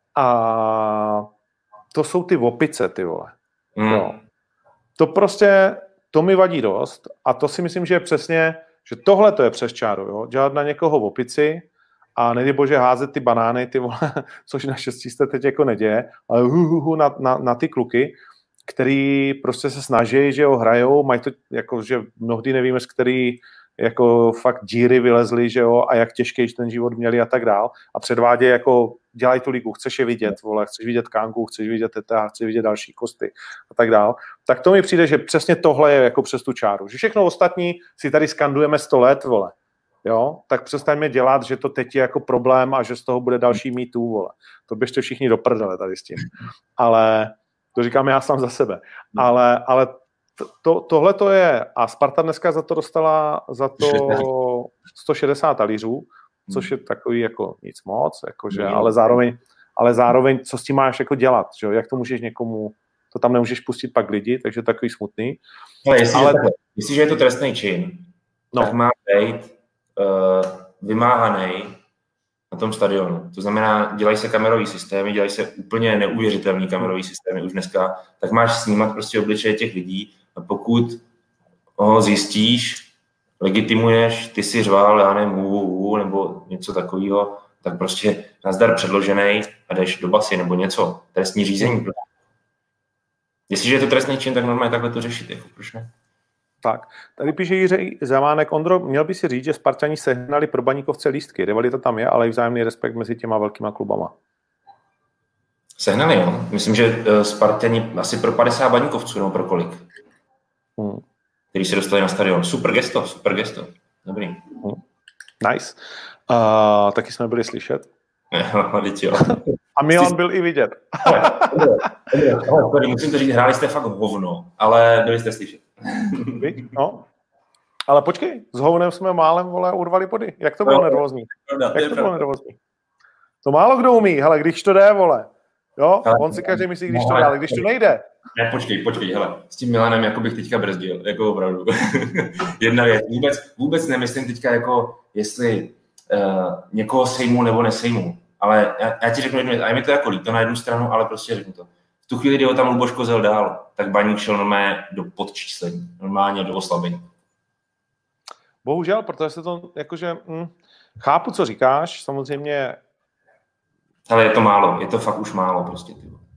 a to jsou ty opice, ty vole. No. To prostě, to mi vadí dost a to si myslím, že je přesně, že tohle to je přes čáru, jo? Dělat na někoho v opici a nedej bože házet ty banány, ty vole, což naštěstí se teď jako neděje, ale na ty kluky, který prostě se snaží, že ho hrajou, mají to jako, že mnohdy nevíme, z který jako fakt díry vylezly, že jo, a jak těžký ten život měli a tak dál a předvádějí jako, dělají tu ligu, chceš je vidět, vole, chceš vidět Kangu, chceš vidět Teta, chceš vidět další Kosty a tak dál, tak to mi přijde, že přesně tohle je jako přes tu čáru, že všechno ostatní si tady skandujeme 100 let, vole, jo, tak přestaňme dělat, že to teď je jako problém a že z toho bude další mýtů, vole. To běžte všichni do prdele tady s tím. Ale to říkám já sám za sebe. Ale tohle to je, a Sparta dneska za to dostala za to 160 talířů, což je takový jako nic moc, jakože, ale zároveň, co s tím máš jako dělat, že? Jak to můžeš někomu, to tam nemůžeš pustit pak lidi, takže takový smutný. Jestliže je to trestný čin, tak má být vymáhaný a tom stadionu. To znamená, dělají se kamerový systémy, dělají se úplně neuvěřitelný kamerový systémy už dneska, tak máš snímat prostě obličeje těch lidí a pokud ho zjistíš, legitimuješ, ty si řval, já nevím, nebo něco takového, tak prostě nazdar předložený a jdeš do basy nebo něco, trestní řízení. Jestliže je to trestný čin, tak normálně takhle to řešit, jako proč ne? Tak, tady píše Jiří Zamánek. Ondro, měl by si říct, že Spartani sehnali pro Baníkovce lístky. Rivalita tam je, ale i vzájemný respekt mezi těma velkýma klubama. Sehnali, jo. Myslím, že Spartani asi pro 50 Baníkovců, nebo pro kolik. Který se dostali na stadion. Super gesto. Dobrý. Nice. Taky jsme byli slyšet. Jo. A Milan byl i vidět. Musím to říct, hráli jste fakt hovno, ale byli jste slyšet. No. Ale počkej, s hovnem jsme málem, vole, urvali body. Jak to bylo nervózní? To málo kdo umí, hele, když to jde, vole. Jo, on si každý myslí, když to jde, ale když to nejde. Ne, počkej, hele, s tím Milanem jako bych teďka brzdil, jako opravdu. Jedna věc, vůbec nemyslím teďka jako, jestli někoho sejmu nebo nesejmu, ale já ti řeknu jednu věc, a je mi to jako líto na jednu stranu, ale prostě řeknu to. V tu chvíli, kdy ho tam Luboš Kozel dál, tak Baník šel normálně do podčíslení, normálně do oslabení. Bohužel, protože se to jakože, chápu, co říkáš, samozřejmě. Ale je to málo, je to fakt už málo prostě.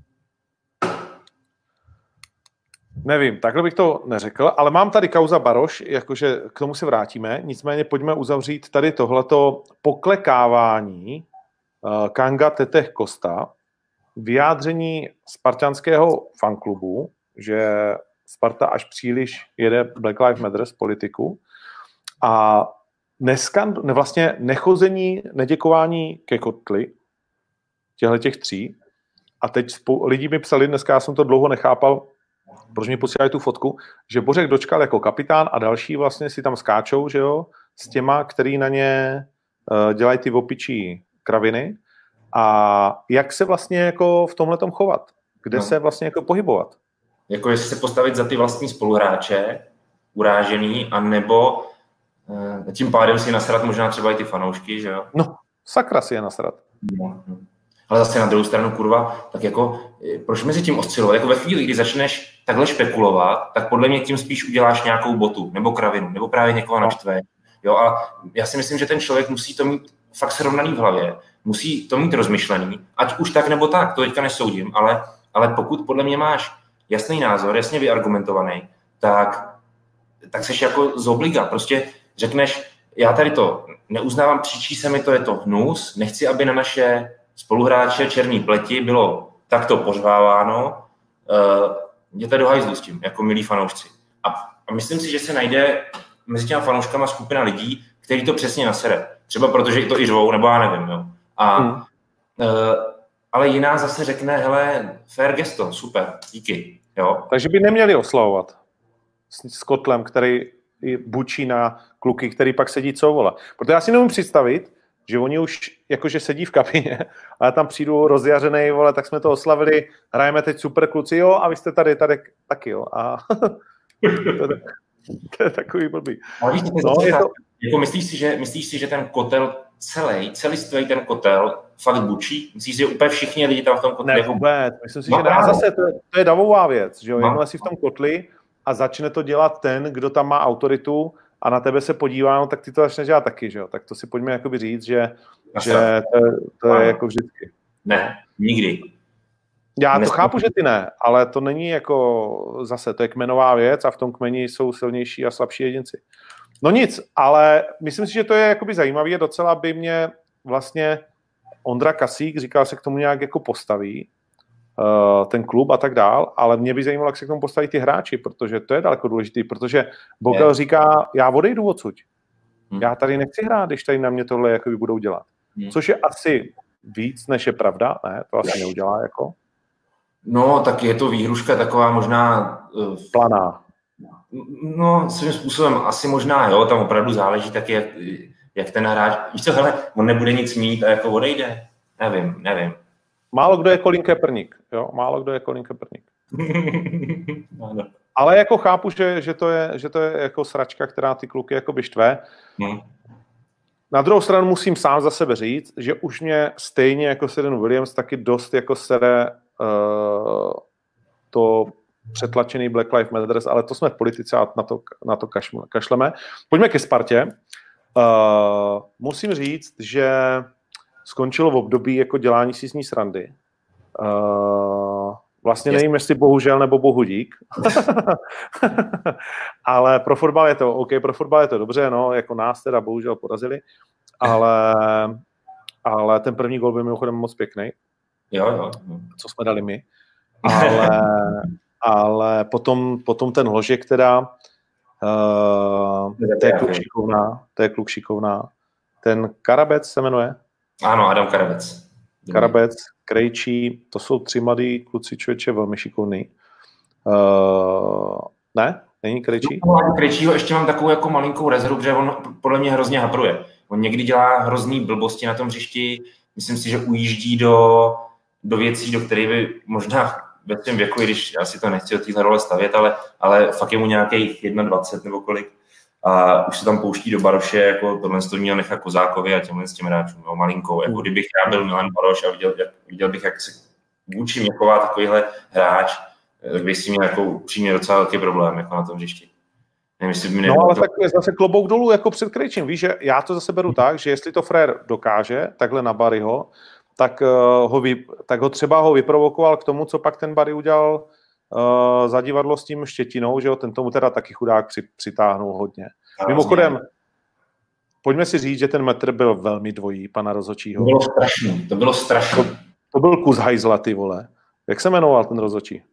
Nevím, takhle bych to neřekl, ale mám tady kauza Baroš, jakože k tomu se vrátíme, nicméně pojďme uzavřít tady tohleto poklekávání Kanga Teteh Costa, vyjádření spartanského fanklubu, že Sparta až příliš jede Black Lives Matter z politiku a vlastně nechození, neděkování ke Kotli, těch tří. A teď lidi mi psali, dneska já jsem to dlouho nechápal, proč mi posílají tu fotku, že Bořek dočkal jako kapitán a další vlastně si tam skáčou, že jo, s těma, který na ně dělají ty opičí kraviny. A jak se vlastně jako v tomhletom chovat? Kde se vlastně jako pohybovat? Jako jestli se postavit za ty vlastní spoluhráče, urážený, anebo tím pádem si nasrat možná třeba i ty fanoušky, že jo? No, sakra si je nasrat. No. Ale zase na druhou stranu, kurva, tak jako, proč mezi tím oscilovat? Jako ve chvíli, kdy začneš takhle špekulovat, tak podle mě tím spíš uděláš nějakou botu, nebo kravinu, nebo právě někoho naštve. Jo, a já si myslím, že ten člověk musí to mít fakt srovnaný v hlavě, musí to mít rozmyšlený, ať už tak nebo tak, to teďka nesoudím, ale pokud podle mě máš jasný názor, jasně vyargumentovaný, tak seš jako z obliga. Prostě řekneš, já tady to neuznávám, příčí se mi to, je to hnus, nechci, aby na naše spoluhráče černý pleti bylo takto pořváváno, jděte do hajzlu s tím, jako milí fanoušci. A myslím si, že se najde mezi těma fanouškama skupina lidí, který to přesně nasere. Třeba protože to i řvou, nebo já nevím. Jo. Ale jiná zase řekne, hele, fair gesto, super, díky. Jo. Takže by neměli oslavovat s Kotlem, který bučí na kluky, který pak sedí co vole. Protože já si nemůžu představit, že oni už jakože sedí v kabině, ale tam přijdu rozjařenej, vole, tak jsme to oslavili, hrajeme teď super kluci, jo, a vy jste tady taky, jo. A to je takový blbý. Ale víš, jako myslíš si, že ten kotel celistvý ten kotel fakt bučí? Myslíš, že úplně všichni lidi tam v tom kotli? Ne, vůbec. Myslím si, že ne. A zase to je davová věc, že jo, jakmile si v tom kotli a začne to dělat ten, kdo tam má autoritu a na tebe se podívá, no, tak ty to začne dělat taky, že jo. Tak to si pojďme jakoby říct, že to je jako vždycky. Ne, nikdy. Já to chápu, že ty ne, ale to není jako zase, to je kmenová věc a v tom kmeni jsou silnější a slabší jedinci. No nic, ale myslím si, že to je jakoby zajímavý, docela by mě vlastně Ondra Kasík říkal, se k tomu nějak jako postaví, ten klub a tak dál, ale mě by zajímalo, jak se k tomu postaví ty hráči, protože to je daleko důležitý, protože Bokel říká, já odejdu odsud. Já tady nechci hrát, když tady na mě tohle jakoby budou dělat. Což je asi víc, než je pravda, ne, to asi neudělá jako. No, tak je to výhruška taková možná... Planá. No, svým způsobem asi možná, jo, tam opravdu záleží taky, jak ten hráč... Víš co, hele, on nebude nic mít a jako odejde. Nevím. Málo kdo je Colin Kaepernick, jo, Ale jako chápu, že to je jako sračka, která ty kluky jako by štve. Na druhou stranu musím sám za sebe říct, že už mě stejně jako Serenu Williams taky dost jako sere to přetlačený Black Lives Matter, ale to jsme v politice a na to kašleme. Pojďme ke Spartě. Musím říct, že skončilo v období jako dělání si z ní srandy. Vlastně nevím, jestli bohužel nebo bohudík. Ale pro fotbal je to OK, pro fotbal je to dobře, no, jako nás teda bohužel porazili, ale ten první gól byl mimochodem moc pěkný. Jo. Co jsme dali my. Ale potom ten Hložek teda to je kluk šikovná. Ten Karabec se jmenuje? Ano, Adam Karabec. Karabec, Krejčí, to jsou 3 mladí kluci, člověče, velmi šikovný. Ne? Není Krejčí? Krejčího ještě mám takovou jako malinkou rezervu, protože on podle mě hrozně hapruje. On někdy dělá hrozný blbosti na tom hřišti, myslím si, že ujíždí do věcí, do kterých by možná ve svém věku, i když já si to nechci do téhle role stavět, ale fakt je mu nějakých 21 nebo kolik. A už se tam pouští do Baroše, jako tohle to měl nechat Kozákovi a těmhle s těm hráčům, no, malinkou. Jako kdybych já byl Milan Baroš a viděl bych, jak se vůči mě chová takovýhle hráč, tak bych si měl jako upřímně docela velký problém jako na tom hřišti. No ale tak je zase klobouk dolů jako před Krejčím. Víš, že já to zase beru tak, že jestli to frér dokáže, takhle na Barryho, tak ho třeba vyprovokoval k tomu, co pak ten Barry udělal za divadlo s tím Štětinou, že jo, ten tomu teda taky chudák přitáhnul hodně. Mimochodem, pojďme si říct, že ten metr byl velmi dvojí, pana rozhodčího. To bylo strašný. To byl kus hajzla, ty vole. Jak se jmenoval ten rozhodčí?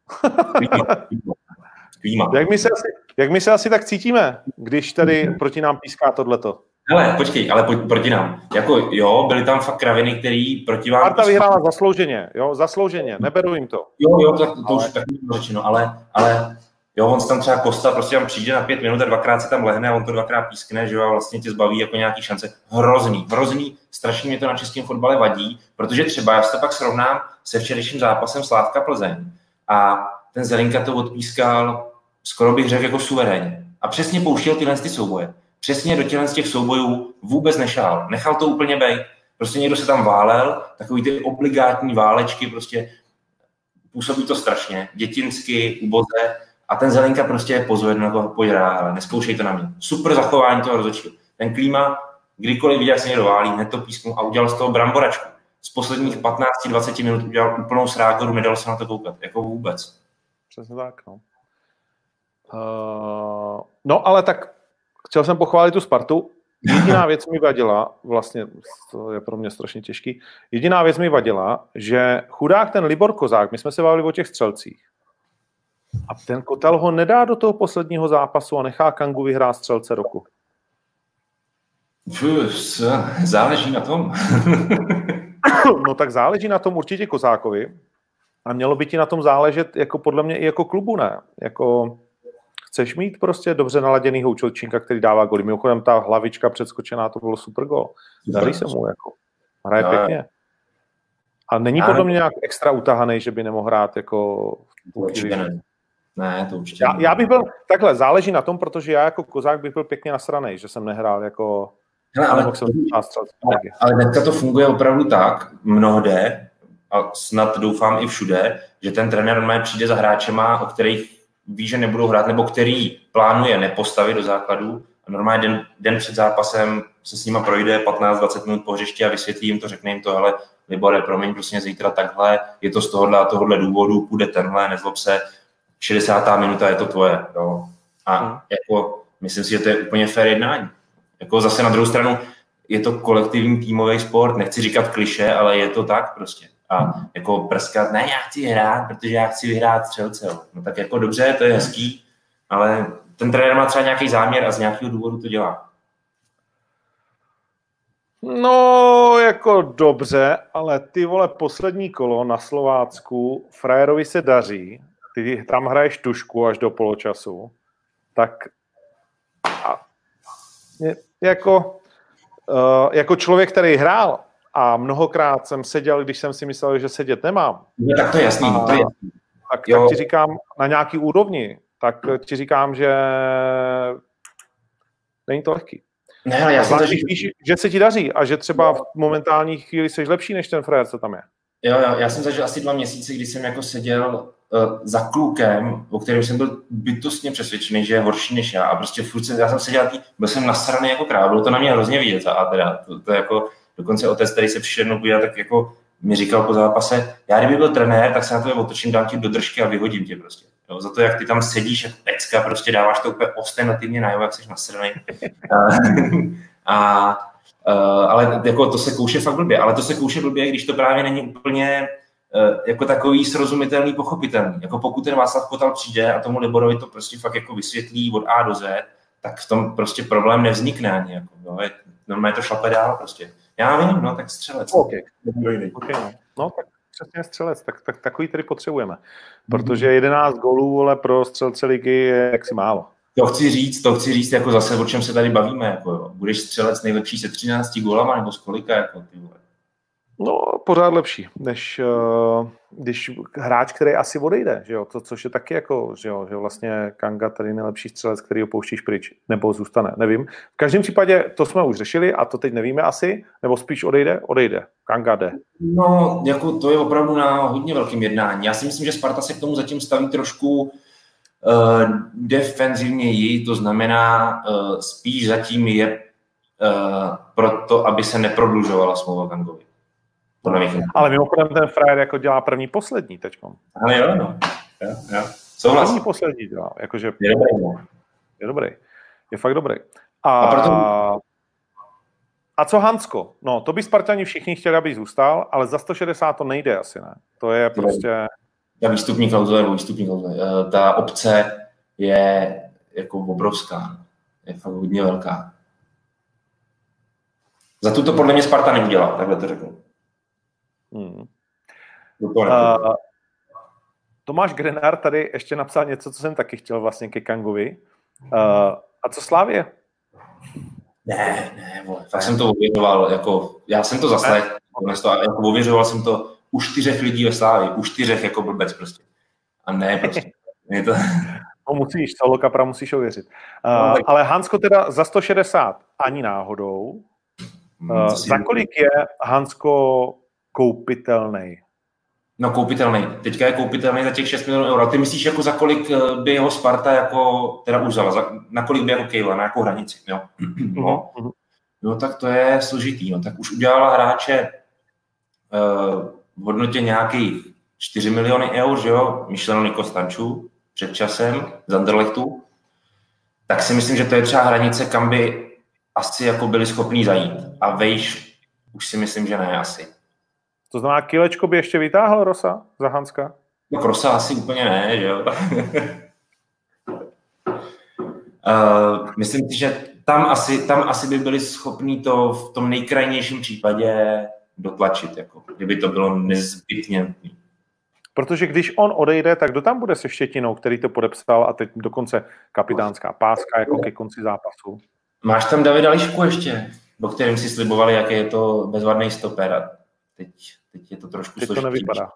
Jak my se asi tak cítíme, když tady proti nám píská tohleto? Hele, počkej, ale proti nám. Jako jo, byly tam fakt kraviny, který proti vám... Sparta vyhrála zaslouženě, neberu jim to. Jo, to už tak řečeno, ale jo, on tam třeba Kosta prostě tam přijde na 5 minut a 2krát se tam lehne a on to 2krát pískne, že jo, a vlastně tě zbaví jako nějaký šance. Hrozný, strašně mě to na českém fotbale vadí, protože třeba já se to pak srovnám se včerejším zápasem Slávka Plzeň a ten Zelinka to odpískal, skoro bych řekl jako suverénně. A přesně pouštěl tyhle souboje. Přesně do těch soubojů vůbec nešál. Nechal to úplně bejt. Prostě někdo se tam válel, takový ty obligátní válečky, prostě působí to strašně. Dětinsky, uboze. A ten Zelenka prostě pozvedl na toho, pojď ale neskoušej to na mě. Super zachování toho rozhodčího. Ten Klíma, kdykoliv viděl, jak se někdo válí, hned to písknul a udělal z toho bramboračku. Z posledních 15-20 minut udělal úplnou srágoru, nedal se na to koukat. Jako vůbec. Přesně tak, no. No, ale tak chtěl jsem pochválit tu Spartu. Jediná věc mi vadila, vlastně to je pro mě strašně těžký, jediná věc mi vadila, že chudák ten Libor Kozák, my jsme se bavili o těch střelcích, a ten Kotel ho nedá do toho posledního zápasu a nechá Kangu vyhrát střelce roku. Záleží na tom. No tak záleží na tom určitě Kozákovi a mělo by ti na tom záležet jako podle mě i jako klubu, ne? Jako chceš mít prostě dobře naladěnýho útočníka, který dává goly. Mimochodem ta hlavička předskočená, to bylo super gol. Daří se mu, jako. Hraje pěkně. A není podle mě nějak extra utahaný, že by nemohl hrát jako... Ne, to určitě já bych byl... Takhle, záleží na tom, protože já jako Kozák bych byl pěkně nasranej, že jsem nehrál jako... Ale dneska to funguje opravdu tak, mnohde, a snad doufám i všude, že ten trenér normálně přijde za hráčema, o kterých ví, že nebudou hrát, nebo který plánuje nepostavit do základu a normálně den před zápasem se s nima projde 15-20 minut po hřišti a vysvětlí jim to, řekne jim to, hele, Libore, promiň, prostě zítra takhle, je to z tohohle důvodu, půjde tenhle, nezlob se, 60. minuta je to tvoje. Jo. A jako, myslím si, že to je úplně fair jednání. Jako zase na druhou stranu je to kolektivní týmový sport, nechci říkat klišé, ale je to tak prostě. A jako prskat, ne, já chci hrát, protože já chci vyhrát střelce. No tak jako dobře, to je hezký, ale ten trenér má třeba nějaký záměr a z nějakého důvodu to dělá. No, jako dobře, ale ty vole, poslední kolo na Slovácku, frajerovi se daří, ty tam hraješ tušku až do poločasu, tak jako člověk, který hrál, a mnohokrát jsem seděl, když jsem si myslel, že sedět nemám. Tak to je jasný. Tak ti říkám, na nějaký úrovni, tak ti říkám, že není to lehký. Ne, ale já jsem Zvlášť, víš, že se ti daří a že třeba v momentální chvíli jsi lepší než ten frajer, co tam je. Jo, já jsem zažil asi 2 měsíce, kdy jsem jako seděl za klukem, o kterém jsem byl bytostně přesvědčený, že je horší než já. A prostě furt já jsem seděl, byl jsem nasraný jako kráva, bylo to na mě hrozně vidět. A teda, to jako, dokonce otec, který se přišel jednou podívat, tak jako mi říkal po zápase, já kdyby byl trenér, tak se na tebe otočím, dám ti do držky a vyhodím tě prostě. Jo, za to, jak ty tam sedíš, jak pecka, prostě dáváš to úplně ostentativně najevo, jak jsi nasraný. Ale jako to se kouše fakt blbě, ale to se kouše blbě, když to právě není úplně jako takový srozumitelný, pochopitelný. Jako pokud ten Václav Kotal přijde a tomu Liborovi to prostě fakt jako vysvětlí od A do Z, tak v tom prostě problém nevznikne ani. Jako, no, normálně to šlape dál prostě. Já vím, no, tak střelec. Okay, no, tak přesně střelec, tak takový tedy potřebujeme. Protože 11 gólů, ale pro střelce ligy je jaksi málo. To chci říct, jako zase, o čem se tady bavíme, jako jo. Budeš střelec nejlepší se 13 gólama, nebo z kolika, jako ty vole? No, pořád lepší, než když hráč, který asi odejde, že jo, to, což je taky jako, že jo, že vlastně Kanga tady nejlepší střelec, který ho pouštíš pryč, nebo zůstane, nevím. V každém případě to jsme už řešili a to teď nevíme asi, nebo spíš odejde, Kanga jde. No, jako to je opravdu na hodně velkým jednání. Já si myslím, že Sparta se k tomu zatím staví trošku defenzivněji, to znamená spíš zatím je proto, aby se neprodlužovala smlouva Kangovi. Ale mimochodem ten frajer jako dělá první, poslední teďkom. Ale jo, no. Jo. Souhlas. První, poslední dělá, jakože je dobrý, no. Je dobrý. Je fakt dobrý. A co Hansko? No, to by Spartani všichni chtěli, aby zůstal, ale za 160 to nejde asi, ne? To je prostě... Výstupní klauzule. Ta obce je jako obrovská. Je fakt hodně velká. Za to podle mě Sparta neudělá, takhle to řeknu. Tomáš Grenár tady ještě napsal něco, co jsem taky chtěl vlastně ke Kangovi. A co Slavie? Ne, vole, tak jsem to ověřoval, jako, já jsem to zaslechl, jako ověřoval jsem to u 4 lidí ve Slávii, u 4 jako blbec prostě. A ne, prostě. Je to... No musíš, Solo Kapra musíš ověřit. Ale Hansko teda za 160 ani náhodou. Za kolik je Hansko koupitelný? No koupitelný. Teďka je koupitelný za těch 6 milionů euro. Ty myslíš, jako za kolik by jeho Sparta jako teda uzala? Na kolik by jako kejla? Na jakou hranici? Jo? No tak to je složitý. No tak už udělala hráče v hodnotě nějakých 4 miliony eur, že jo? Myšleno Niko Stančů před časem z Anderlechtu. Tak si myslím, že to je třeba hranice, kam by asi jako byli schopní zajít. A vejš už si myslím, že ne asi. To znamená, kilečko by ještě vytáhl Rosa za Hanska? No Rosa asi úplně ne, že jo. Myslím si, že tam asi by byli schopní to v tom nejkrajnějším případě dotlačit, jako, kdyby to bylo nezbytně. Protože když on odejde, tak kdo tam bude se Štětinou, který to podepsal a teď dokonce kapitánská páska jako ke konci zápasu? Máš tam Davida Lišku ještě, o kterém si slibovali, jaký je to bezvadný stoper a teď je to trošku složitý. Teď to nevypadá.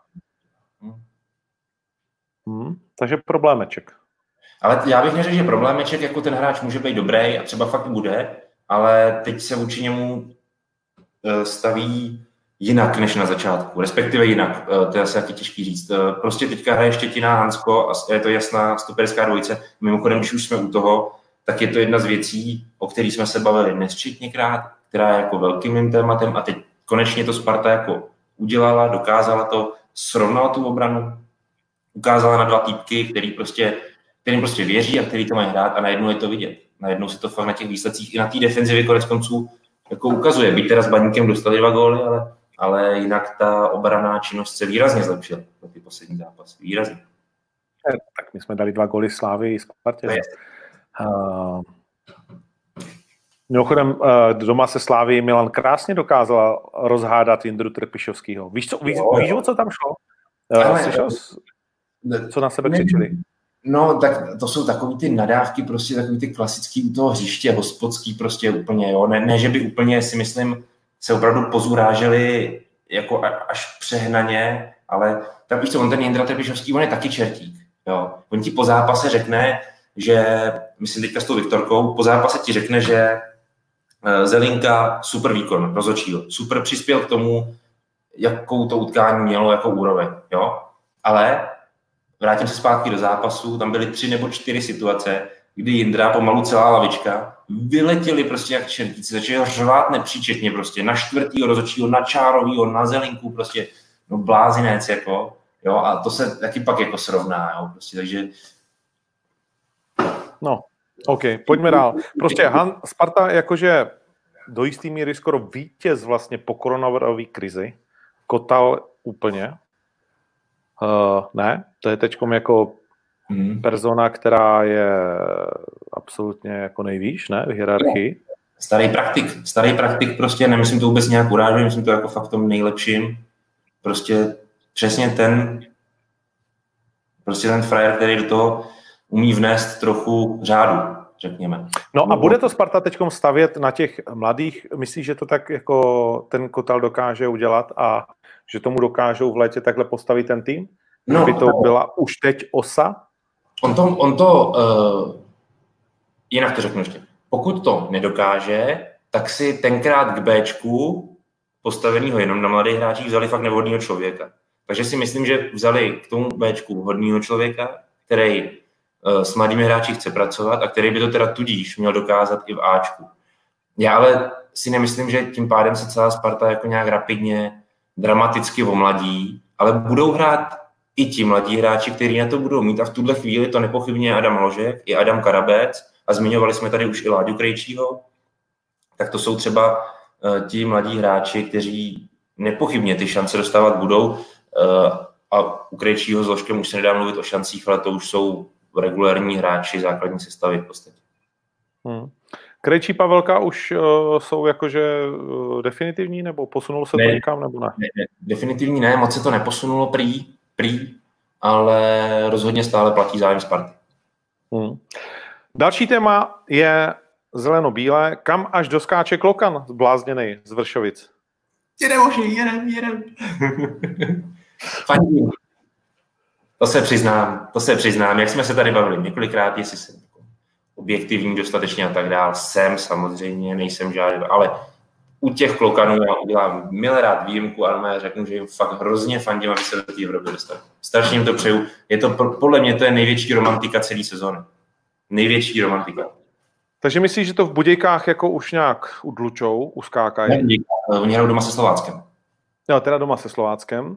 Takže problémeček. Ale já bych neřekl, že problémeček, jako ten hráč může být dobrý a třeba fakt bude, ale teď se vůči němu staví jinak než na začátku, respektive jinak, to je asi taky těžký říct. Prostě teďka hraje Štětina, Hansko a je to jasná stoperská dvojice. Mimochodem, když už jsme u toho, tak je to jedna z věcí, o kterých jsme se bavili nesčetněkrát, která je jako velkým mým tématem a teď konečně to Sparta jako udělala, dokázala to, srovnala tu obranu, ukázala na 2 týpky, kterým prostě věří a který to mají hrát a najednou je to vidět. Najednou se to fakt na těch výsledcích i na té defenzivě koneckonců jako ukazuje. Byť teda s Baníkem dostali 2 góly, ale jinak ta obranná činnost se výrazně zlepšila za ty poslední zápasy. Výrazně. Tak my jsme dali 2 góly Slávy i Spartě. Mimochodem, doma se Slávy Milan krásně dokázala rozhádat Jindru Trpišovského. Víš, o co tam šlo? Slyšel, co na sebe křičeli? No, tak to jsou takový ty nadávky, prostě takový ty klasický u toho hřiště, hospodský prostě úplně, jo. Ne, že by úplně, si myslím, se opravdu pozuráželi jako až přehnaně, ale tak víš co, on ten Jindra Trpišovský, on je taky čertík, jo. On ti po zápase řekne, že, myslím teďka s tou Viktorkou, po zápase ti řekne, že Zelinka, super výkon rozhodčího, super přispěl k tomu, jakou to utkání mělo jako úroveň, jo? Ale vrátím se zpátky do zápasu, tam byly 3 nebo 4 situace, kdy Jindra, pomalu celá lavička, vyletěli prostě jak čertíci, začali řvát nepříčetně prostě na čtvrtýho rozhodčího, na Čárovýho, na Zelinku, prostě no blázinec jako, jo, a to se taky pak jako srovná, jo, prostě, takže... No, OK, pojďme dál. Prostě Sparta jakože do jistý míry skoro vítěz vlastně po koronavirové krizi, Kotal úplně. Ne, to je teďkom jako persona, která je absolutně jako nejvýš, ne, v hierarchii. Starý praktik prostě, nemyslím to vůbec nějak urážím, myslím to jako fakt tom nejlepším. Prostě přesně ten frajer, který do toho umí vnést trochu řádu, řekněme. No a bude to Sparta teďkom stavět na těch mladých? Myslíš, že to tak jako ten Kotal dokáže udělat a že tomu dokážou v létě takhle postavit ten tým? No, by to byla už teď osa? Jinak to řeknu ještě. Pokud to nedokáže, tak si tenkrát k Bčku postavenýho jenom na mladých hráčích vzali fakt nevhodného člověka. Takže si myslím, že vzali k tomu Bčku hodného člověka, který s mladými hráči chce pracovat a který by to teda tudíž měl dokázat i v Ačku. Já ale si nemyslím, že tím pádem se celá Sparta jako nějak rapidně, dramaticky omladí, ale budou hrát i ti mladí hráči, kteří na to budou mít a v tuhle chvíli to nepochybně je Adam Ložek i Adam Karabec a zmiňovali jsme tady už i Láďu Krejčího, tak to jsou třeba ti mladí hráči, kteří nepochybně ty šance dostávat budou a u Krejčího s Ložkem už se nedá mluvit o šancích, ale to už jsou regulární hráči základní sestavy v podstatě. Krejčí, Pavelka už jsou jakože definitivní, nebo posunulo se to někam, nebo ne? Ne? Definitivní ne, moc se to neposunulo prý, ale rozhodně stále platí zájem Sparty. Další téma je zeleno-bílé. Kam až doskáče Klokan zblázněnej z Vršovic? Jedem. Fandím. To se přiznám, jak jsme se tady bavili několikrát, jestli jsem objektivní dostatečně a tak dál. Jsem samozřejmě, nejsem žádný, ale u těch Klokanů já udělám milerád výjimku a řeknu, že jim fakt hrozně fandím, aby se do té Evropy dostali. Strašně jim to přeju. Je to, podle mě to je největší romantika celé sezóny. Největší romantika. Takže myslíš, že to v Budějkách jako už nějak udlučou, uskákají? Oni hrajou doma se Slováckem. Jo, teda doma se Slováckem.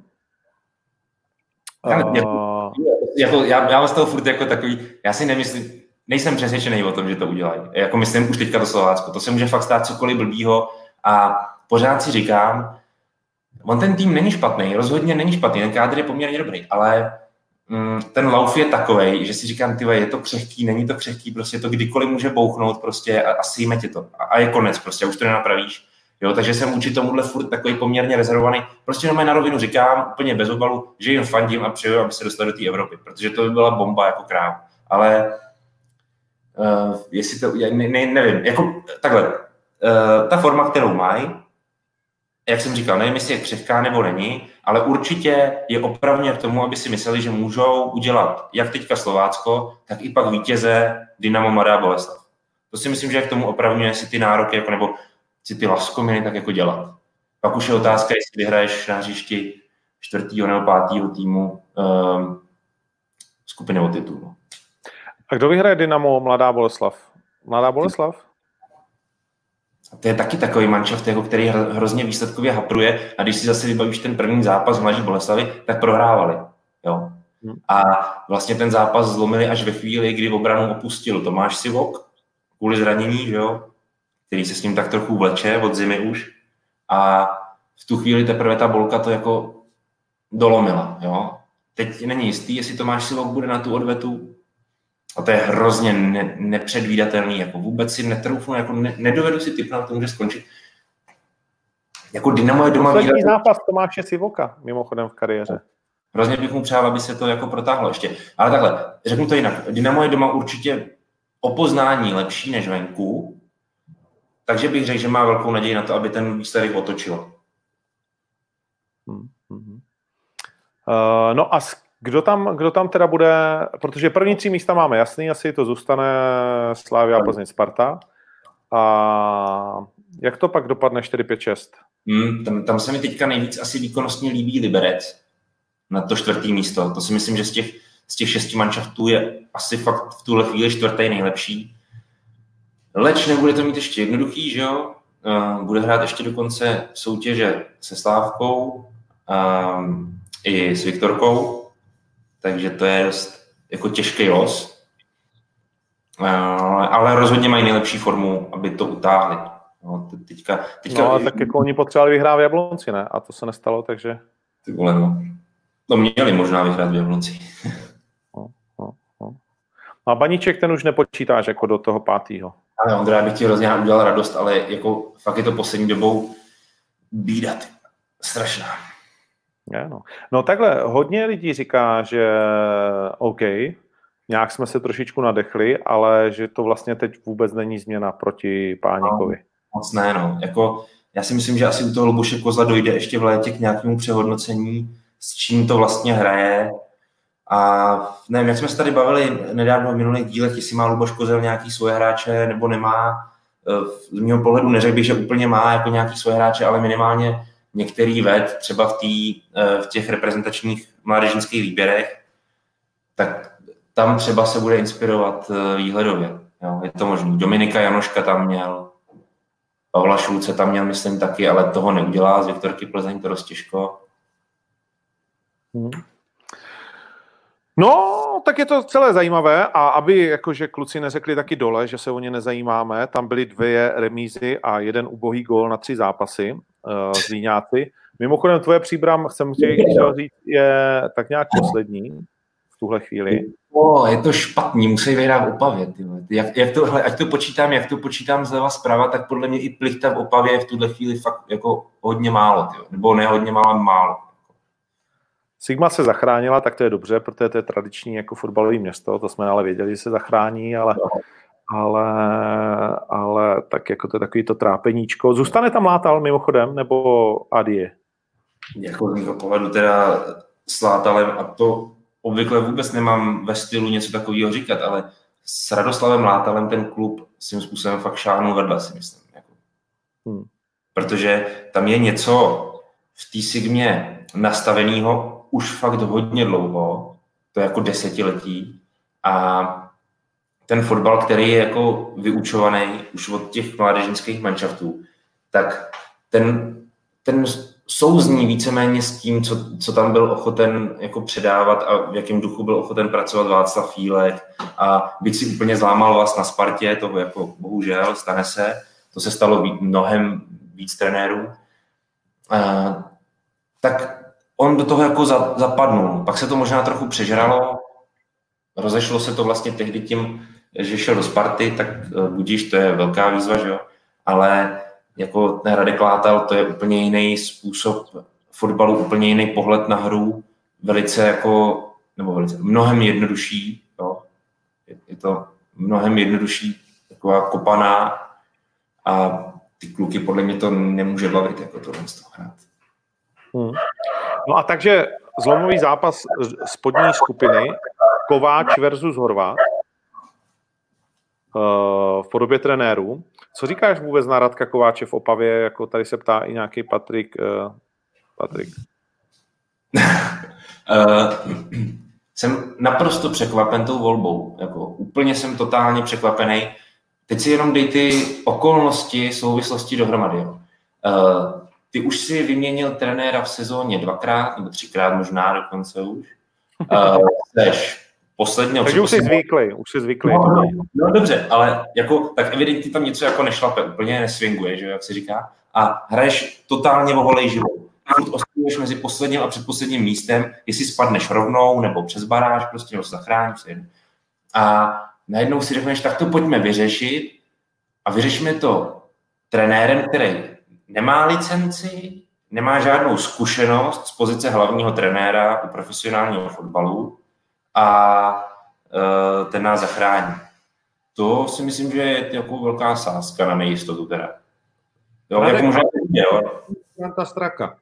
Já z toho furt jako takový, já si nemyslím, nejsem přesvědčený o tom, že to udělají. Jako myslím už teďka to Slovácko. To se může fakt stát cokoliv blbýho a pořád si říkám, on ten tým není špatný, rozhodně není špatný, ten kádr je poměrně dobrý, ale ten lauf je takovej, že si říkám, tyhle, je to křehký, není to křehký, prostě to kdykoliv může bouchnout prostě a sejme tě to. A je konec prostě, už to nenapravíš. Jo, takže jsem vůči tomuhle furt takový poměrně rezervovaný. Prostě jenom na rovinu říkám, úplně bez obalu, že jim fandím a přeju, aby se dostali do té Evropy, protože to by byla bomba jako kráva. Ale jestli to nevím, jako takhle, ta forma, kterou mají, jak jsem říkal, nevím, jestli je křehká nebo není, ale určitě je opravně k tomu, aby si mysleli, že můžou udělat jak teďka Slovácko, tak i pak vítěze Dynamo Mladá Boleslav. To si myslím, že k tomu opravňuje si ty nároky, jako, nebo si ty laskominy tak jako dělat. Pak už je otázka, jestli vyhraješ na hřišti 4. nebo 5. týmu skupiny o titul. A kdo vyhraje Dynamo Mladá Boleslav? Mladá Boleslav? To je taky takový manšaft, jako který hrozně výsledkově hapruje a když si zase vybavíš ten první zápas v Mladé Boleslavi, tak prohrávali. Jo? A vlastně ten zápas zlomili až ve chvíli, kdy obranu opustil Tomáš Sivok kvůli zranění, že jo? Který se s ním tak trochu vleče od zimy už. A v tu chvíli teprve ta Bolka to jako dolomila. Jo? Teď není jistý, jestli Tomáš Sivok bude na tu odvetu. A to je hrozně nepředvídatelný. Jako vůbec si netroufnu, jako nedovedu si tipnout, to může skončit. Jako Dynamo je doma... Poslední zápas Tomáše Sivoka, mimochodem v kariéře. Hrozně bych mu přál, aby se to jako protáhlo ještě. Ale takhle, řeknu to jinak. Dynamo je doma určitě o poznání lepší než venku, takže bych řekl, že má velkou naději na to, aby ten výsledek otočilo. No a kdo tam teda bude, protože první 3 místa máme jasný, asi to zůstane Slavia, Plzeň, Sparta. A Jak to pak dopadne 4-5-6? Tam se mi teďka nejvíc asi výkonnostně líbí Liberec na to 4. místo. To si myslím, že z těch 6 manšaftů je asi fakt v tuhle chvíli 4. nejlepší. Leč nebude to mít ještě jednoduchý, že jo? Bude hrát ještě do konce soutěže se Slávkou i s Viktorkou, takže to je dost jako těžký los. Ale rozhodně mají nejlepší formu, aby to utáhli. No, teďka... No, tak jako oni potřebovali vyhrát v Jablonci, ne? A to se nestalo, takže... Ty vole, no. No měli možná vyhrát v Jablonci. No. A Baníček ten už nepočítáš jako do toho 5. Ale Ondra, bych ti hrozně udělal radost, ale jako fakt je to poslední dobou bída, strašná. No takhle, hodně lidí říká, že OK, nějak jsme se trošičku nadechli, ale že to vlastně teď vůbec není změna proti Páníkovi. Moc ne, no. Jako, já si myslím, že asi u toho Luboše Kozla dojde ještě v létě k nějakému přehodnocení, s čím to vlastně hraje. A nevím, jak jsme se tady bavili nedávno v minulých dílech, jestli má Luboš Kozel nějaký svoje hráče nebo nemá. Z mého pohledu neřekl bych, že úplně má jako nějaký svoje hráče, ale minimálně některý ved, třeba v těch reprezentačních mládežnických výběrech, tak tam třeba se bude inspirovat výhledově. Jo, je to možný. Dominika Janoška tam měl, Pavla Šulce tam měl, myslím, taky, ale toho neudělá. Z Viktorky Plzeň to dost těžko. No, tak je to celé zajímavé a aby jakože kluci neřekli taky dole, že se o ně nezajímáme, tam byly 2 remízy a 1 ubohý gól na 3 zápasy Zlíňáci. Mimochodem tvoje Příbram, chcem chtěl říct, je tak nějak poslední v tuhle chvíli. Je to špatný, musí vyhrát v Opavě. Ať to počítám zleva zprava, tak podle mě i Plichta v Opavě je v tuhle chvíli fakt jako hodně málo. Nebo ne hodně málo. Sigma se zachránila, tak to je dobře, protože to je tradiční jako fotbalové město, to jsme ale věděli, že se zachrání, ale tak jako to je takový to trápeníčko. Zůstane tam Látal mimochodem, nebo Adie? Jako z mého pohledu teda s Látalem, a to obvykle vůbec nemám ve stylu něco takového říkat, ale s Radoslavem Látalem ten klub svým způsobem fakt šáhnul vedle, si myslím. Jako. Protože tam je něco v té Sigmě nastaveného už fakt hodně dlouho, to je jako 10letí, a ten fotbal, který je jako vyučovaný už od těch mládežnických manšaftů, tak ten souzní víceméně s tím, co tam byl ochoten jako předávat a v jakém duchu byl ochoten pracovat Václav Fílek, a byť si úplně zlámal vás na Spartě, to jako bohužel stane se, to se stalo mnohem víc trenérů, tak on do toho jako zapadnul. Pak se to možná trochu přežralo, rozešlo se to vlastně tehdy tím, že šel do Sparty, tak budíš, to je velká výzva, že jo? Ale jako ten Radek Látal, to je úplně jiný způsob fotbalu, úplně jiný pohled na hru, mnohem jednodušší, jo? Je to mnohem jednodušší, taková kopaná, a ty kluky podle mě to nemůže bavit, jako tohle z toho hrát. No a takže zlomový zápas spodní skupiny, Kováč versus Horváth v podobě trenérů. Co říkáš vůbec na Radka Kováče v Opavě, jako tady se ptá i nějaký Patrik? Jsem naprosto překvapen tou volbou. Jako, úplně jsem totálně překvapený. Teď si jenom dej ty okolnosti, souvislosti dohromady. Ty už si vyměnil trenéra v sezóně 2krát, nebo 3krát možná dokonce už. Takže už jsi zvyklý. No dobře, ale jako, tak evidentně tam něco jako nešlape, úplně neswinguje, že, jak se říká, a hraješ totálně o holej živou. Furt osciluješ mezi posledním a předposledním místem, jestli spadneš rovnou, nebo přes baráž, prostě, nebo se zachráníš. A najednou si řekneš, tak to pojďme vyřešit, a vyřešíme to trenérem, který nemá licenci, nemá žádnou zkušenost z pozice hlavního trenéra u profesionálního fotbalu, a ten nás zachrání. To si myslím, že je jako velká sázka na nejistotu teda. Jo, jak možná jo. Franta Straka.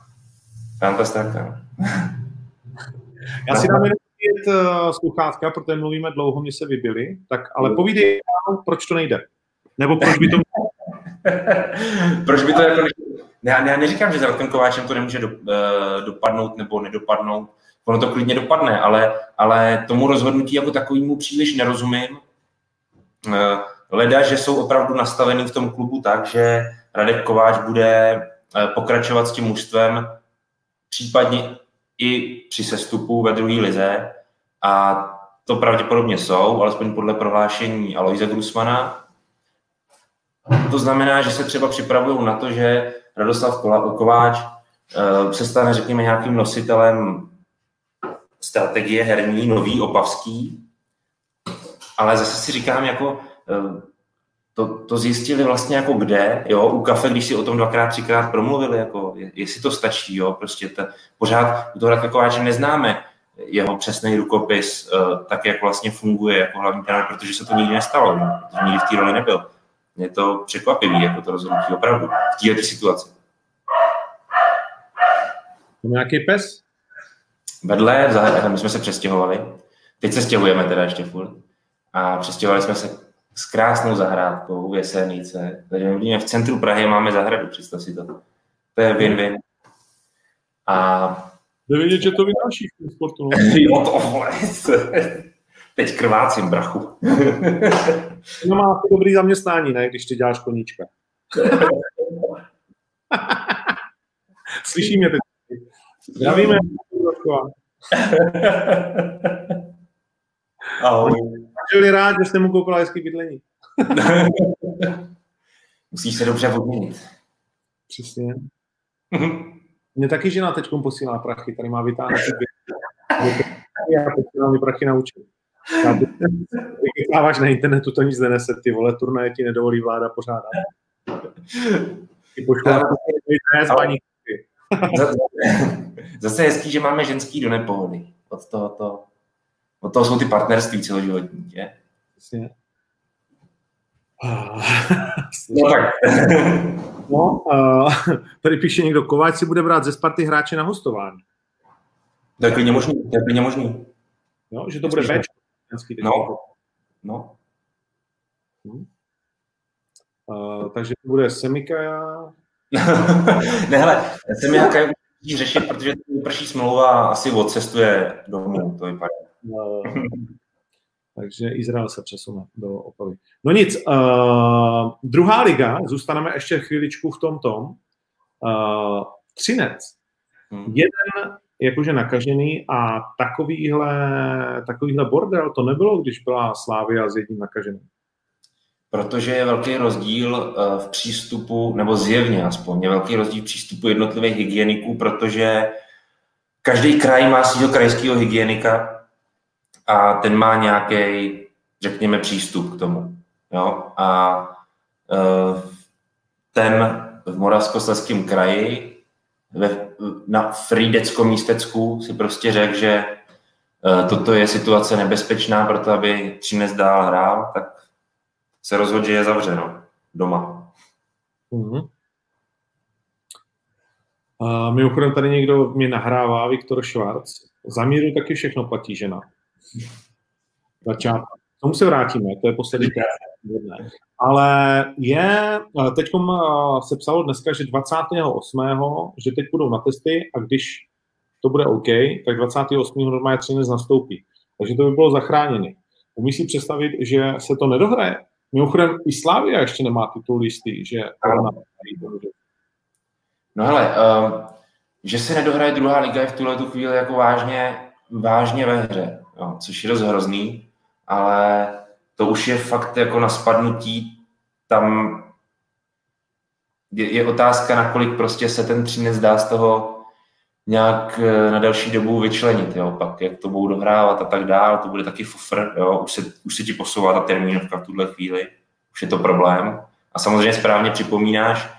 Já si dám jenom sluchátka, protože mluvíme dlouho, mě se vybily, tak, ale povídej, proč to nejde. Nebo proč by to Proč by to jako... Já neříkám, že s Radkem Kováčem to nemůže dopadnout nebo nedopadnout. Ono to klidně dopadne, ale tomu rozhodnutí jako takovému příliš nerozumím. Leda, že jsou opravdu nastavený v tom klubu tak, že Radek Kováč bude pokračovat s tím mužstvem, případně i při sestupu ve druhé lize. A to pravděpodobně jsou, alespoň podle prohlášení Alojze Grusmana. To znamená, že se třeba připravují na to, že Radoslav Kováč se stane, řekněme, nějakým nositelem strategie herní, nový, opavský. Ale zase si říkám, jako to zjistili vlastně jako kde, jo, u kafe, když si o tom 2x, 3x promluvili, jako jestli to stačí, jo, prostě pořád u toho Radka Kováče neznáme jeho přesný rukopis, tak jak vlastně funguje jako hlavní trenér, protože se to nikdy nestalo, no, protože nikdy v té roli nebyl. Je to překvapivý, jako to rozhodnutí opravdu, v této situaci. Nějaký pes? Vedle, my jsme se přestěhovali, teď se stěhujeme teda ještě furt, a přestěhovali jsme se s krásnou zahrádkou v Jeseníce, takže v centru Prahy máme zahradu, představ si to. To je win-win. A... Jde vidět, že to vynáší v tom sportu. Jo, to vole. Teď krvácím, brachu. No má dobrý zaměstnání, ne, když ty děláš koníčka. Slyší mě teď. Zdravíme. Ahoj. Byli rád, že jste mu koupila hezký bydlení. Musíš se dobře odměnit. Přesně. Mě taky žena teďkom posílá prachy, tady má vytáhnout já posílám mi prachy na účet. Když dáváš na internetu, to nic nenese, ty vole, turnaje ti nedovolí vláda pořádat. Ty pošlá Zase hezký, že máme ženský do nepohody. Od toho jsou ty partnerství celoživotní, že? Přesně. No tak. No, tady píše někdo, Kováč si bude brát ze Sparty hráče na hostování. To je klidně možný. No, že to bude Bčko. No. Takže to bude Semika. Ne, hele, Semika musíš řešit, protože to vyprší smlouva a asi odcestuje domů, to vypadá. Takže Izrael se přesune do Opavy. No nic, druhá liga, zůstaneme ještě chvíličku v tom. Třinec. Jeden jakože nakažený a takovýhle bordel to nebylo, když byla Slavia s jedním nakaženým. Protože je velký rozdíl v přístupu, nebo zjevně aspoň, je velký rozdíl v přístupu jednotlivých hygieniků, protože každý kraj má svého krajského hygienika a ten má nějaký, řekněme, přístup k tomu. Jo? A ten v Moravskoslezském kraji na Frýdecko-Místecku si prostě řekl, že toto je situace nebezpečná, proto aby Třinec dál hrál, tak se rozhodl, že je zavřeno doma. Mimochodem tady někdo mě nahrává, Viktor Švarc. Za míru taky všechno platí žena. Začátku. K tomu se vrátíme, to je poslední téma. Ale teďkom se psalo dneska, že 28. že teď budou na testy a když to bude OK, tak 28. normálně Třinec nastoupí. Takže to by bylo zachráněné. Umí si představit, že se to nedohraje? Mimochodem i Slavia ještě nemá titul jistý, že... No hele, že se nedohraje druhá liga je v tuhle chvíli jako vážně ve hře, jo, což je dost hrozný, ale to už je fakt jako na spadnutí, tam je otázka, nakolik prostě se ten Třinec dá z toho nějak na další dobu vyčlenit, jo, pak jak to budou dohrávat a tak dál, to bude taky fufr, jo, už se ti posouvá ta termínovka v tuhle chvíli, už je to problém. A samozřejmě správně připomínáš,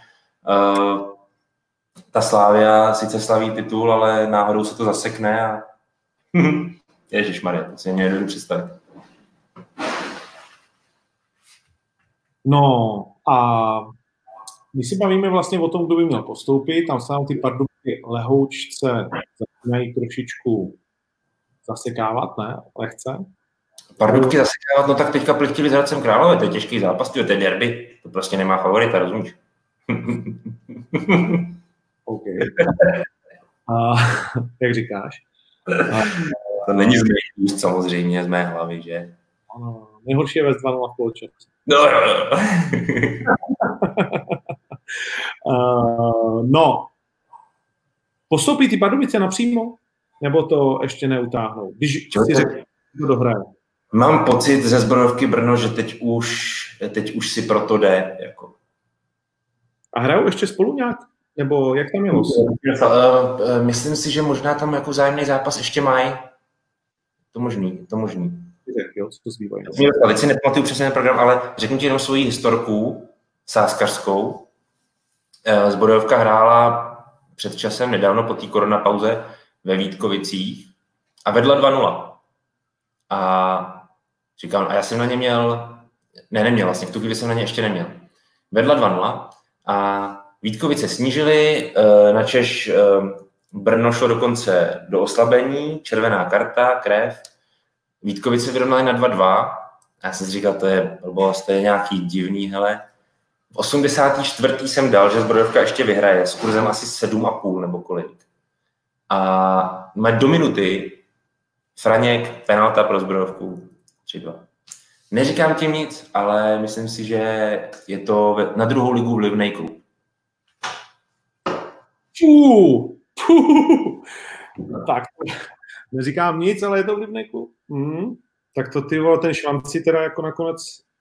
ta Slavia sice slaví titul, ale náhodou se to zasekne a ježišmarja, to si nedovedu představit. No a my si bavíme vlastně o tom, kdo by měl postoupit, tam se nám ty Pardubky lehoučce začínají trošičku zasekávat, ne? Lehce. Pardubky zasekávat, no tak teďka plichtili s Hradcem Králové, to je těžký zápas, to je derby, to prostě nemá favorita, rozumíš? OK. Jak říkáš? To není z mých úst samozřejmě, z mé hlavy, že? Nejhorší je vést 2-0 v poločase. No. Postoupí ty Pardubice napřímo? Nebo to ještě neutáhnou? Když si řekl, to dohraje. Mám pocit ze Zbrojovky Brno, že teď už si proto jde. Jako. A hrajou ještě spolu nějak? Nebo jak tam je los? Myslím si, že možná tam jako vzájemný zápas ještě mají. To možný. Jo, co zbývají. Teď si nepamatuju přesně ten program, ale řeknu ti jenom svoji historku sáskařskou. Zbrojovka hrála před časem nedávno po té koronapauze ve Vítkovicích a vedla 2-0. A říkám, a já jsem na ně neměl vlastně, v tu chvíli jsem na ně ještě neměl. Vedla 2-0 a Vítkovice snížili, načež Brno šlo dokonce do oslabení, červená karta, krev. Vítkovice vyrovnali na 2-2 a já jsem si říkal, to je blbost, to je nějaký divný, hele. V 84. jsem dal, že Zbrojovka ještě vyhraje s kurzem asi 7,5 nebo kolik. A má do minuty Franěk, penalta pro Zbrojovku 3-2. Neříkám tím nic, ale myslím si, že je to na druhou ligu vlivnej klub. Tak, neříkám nic, ale je to vlivnej klub. Tak to ty vole, ten Švanci teda jako nakonec...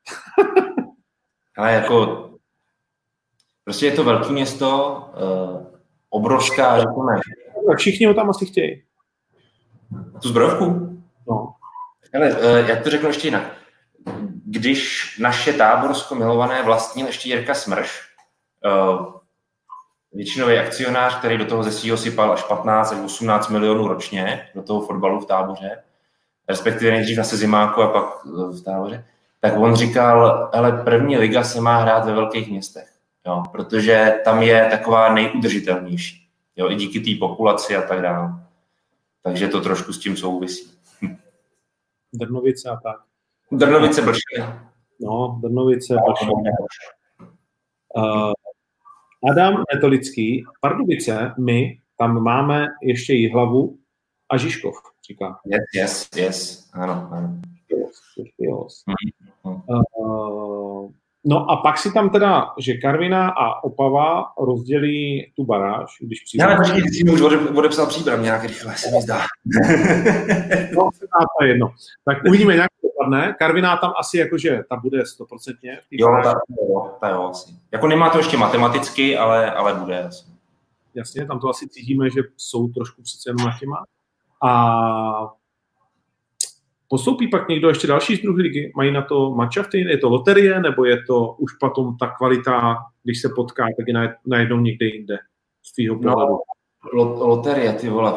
Ale jako... Prostě je to velké město, obrovská, řekněme. Tak všichni ho tam asi chtějí. Tu Zbrojovku? No. Ale jak to řeknu ještě jinak. Když naše Táborsko milované vlastnil ještě Jirka Smrš, většinový akcionář, který do toho ze svýho sypal až 15 až 18 milionů ročně do toho fotbalu v Táboře, respektive nejdřív na Sezimáku a pak v Táboře, tak on říkal, ale první liga se má hrát ve velkých městech, jo, protože tam je taková nejudržitelnější, jo, i díky té populaci a tak dále. Takže to trošku s tím souvisí. Drnovice a tak. Drnovice Blšeny. No, Drnovice Blšeny. Adam Netolický, Pardubice, my tam máme ještě Jihlavu a Žižkov, říká. Yes. Ano. Yes. No a pak si tam teda, že Karviná a Opava rozdělí tu baráž, když přijde. Já počkej, ty jsi mi už odepsal Příbram nějak rychle, se mi zdá. No, to je jedno. Tak uvidíme, jak to dopadne. Karviná tam asi jakože, ta bude 100%. Jo, ta jo, asi. Jako nemá to ještě matematicky, ale bude asi. Jasně, tam to asi cítíme, že jsou trošku přece jenom na těma. A postoupí pak někdo ještě další z druhé ligy? Mají na to manšafty? Je to loterie, nebo je to už potom ta kvalita, když se potká, tak je najednou někde jinde z tvýho pohledu? No, loterie, ty vole.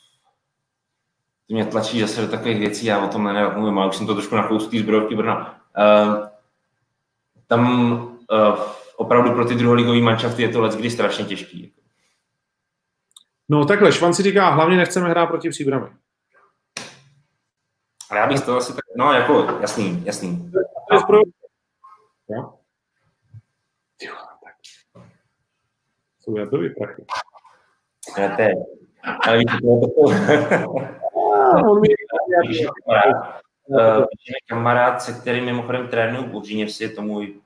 Ty mě tlačí zase do takových věcí, já o tom nemluvím, ale už jsem to trošku nakous té Zbrojovky Brna. Tam opravdu pro ty druholigový manšafty je to leckdy strašně těžký. No takhle, Švanci říká, hlavně nechceme hrát proti Příbrami. Ale já bych to asi tak, no jako, jasný. To je Zbrojovka. Jo? Jsou jadový prachy. Ale víte, kamarád, se kterým mimochodem trénuju v Uhříněvsi, je to můj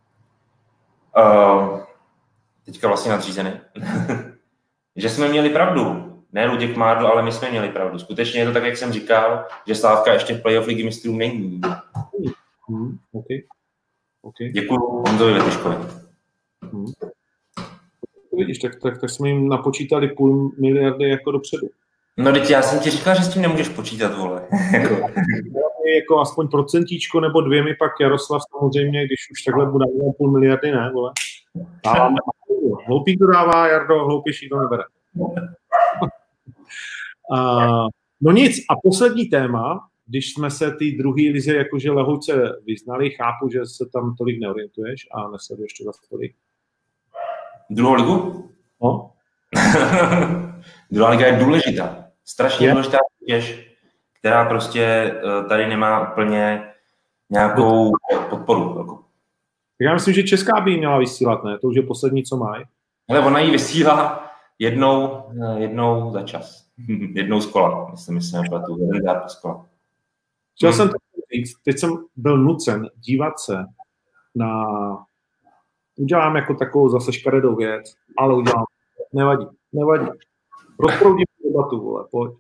teďka vlastně nadřízený. Že jsme měli pravdu. Ne Luděk Mádl, ale my jsme měli pravdu. Skutečně je to tak, jak jsem říkal, že Slávka ještě v playoff ligy mistrů není. Okay. Děkuju Honzovi Vetyškovi. Vidíš, tak jsme jim napočítali 0,5 miliardy jako dopředu. No teď já jsem ti říkal, že s tím nemůžeš počítat, vole. Jako aspoň procentíčko nebo 2 mi pak Jaroslav samozřejmě, když už takhle bude 0,5 miliardy, ne, vole. Hloupý to dává, Jardo, hloupější to nebere. No nic, a poslední téma, když jsme se ty druhý lize jakože lehouce vyznali, chápu, že se tam tolik neorientuješ a nesleduješ to za tolik. Druhou ligu? No. Druhá liga je důležitá. Strašně důležitá soutěž, která prostě tady nemá úplně nějakou podporu. Já myslím, že Česká by ji měla vysílat, ne? To už je poslední, co mají. Ale ona ji vysílá jednou za čas. Jednou z kola, myslím, jeden zápas kola. Chtěl jsem to říct, teď jsem byl nucen dívat se na... Udělám jako takovou zase škaredou věc, ale udělám. Nevadí. Rozproudím debatu, vole, pojď.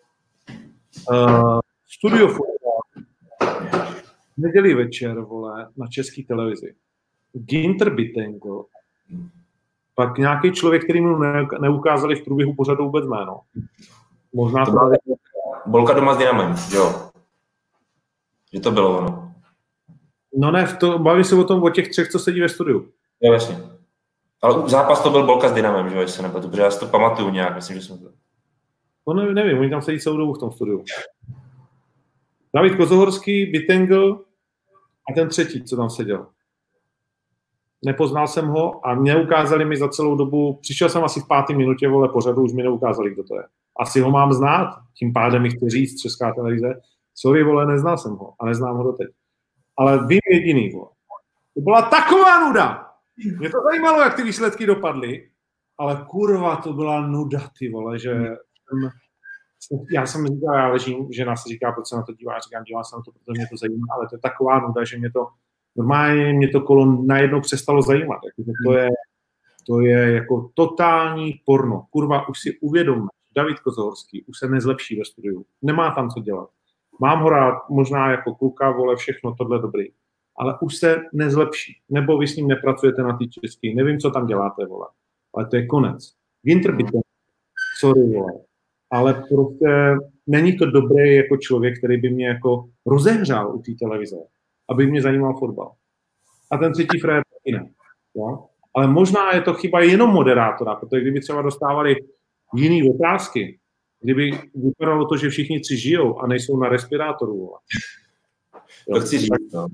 Studio fotbal. Neděli večer, vole, na České televizi. Ginter Bittengl, pak nějaký člověk, který mu neukázali v průběhu pořadu vůbec jméno. Možná právě... Bolka doma s Dynamem, jo. Že to bylo ono. No ne, baví se o těch třech, co sedí ve studiu. Jo, jasně. Ale zápas to byl Bolka s Dynamem, že jo, jestli nepletu, protože já si to pamatuju nějak, myslím, že jsem to... No nevím, oni tam sedí celou dobu v tom studiu. David Kozohorský, Bittengl a ten třetí, co tam seděl. Nepoznal jsem ho a neukázali mi za celou dobu, přišel jsem asi v 5. minutě, vole, pořadu, už mi neukázali, kdo to je. Asi ho mám znát, tím pádem mi chci říct Česká televize. Sorry, vole, neznal jsem ho a neznám ho doteď. Ale vím jediný, vole. To byla taková nuda. Mě to zajímalo, jak ty výsledky dopadly, ale kurva, to byla nuda, ty vole, že já jsem říkal, já ležím, žena se říká, proč se na to dívá, říkám, dívám se na to, protože mě to zajímá, ale to je taková nuda, že mě to kolo najednou přestalo zajímat. To je jako totální porno. Kurva, už si uvědomme, David Kozohorský už se nezlepší ve studiu. Nemá tam co dělat. Mám ho rád, možná jako kluka, vole, všechno tohle dobrý. Ale už se nezlepší. Nebo vy s ním nepracujete na té český. Nevím, co tam děláte, vole. Ale to je konec. Ginter Bittengl, sorry, vole. Ale prostě není to dobrý jako člověk, který by mě jako rozehřál u té televize, aby mě zajímal fotbal. A ten třetí frér taky ne. Jo? Ale možná je to chyba jenom moderátora, protože kdyby třeba dostávali jiný otázky, kdyby vypadalo to, že všichni tři žijou a nejsou na respirátoru. To chci říct. No.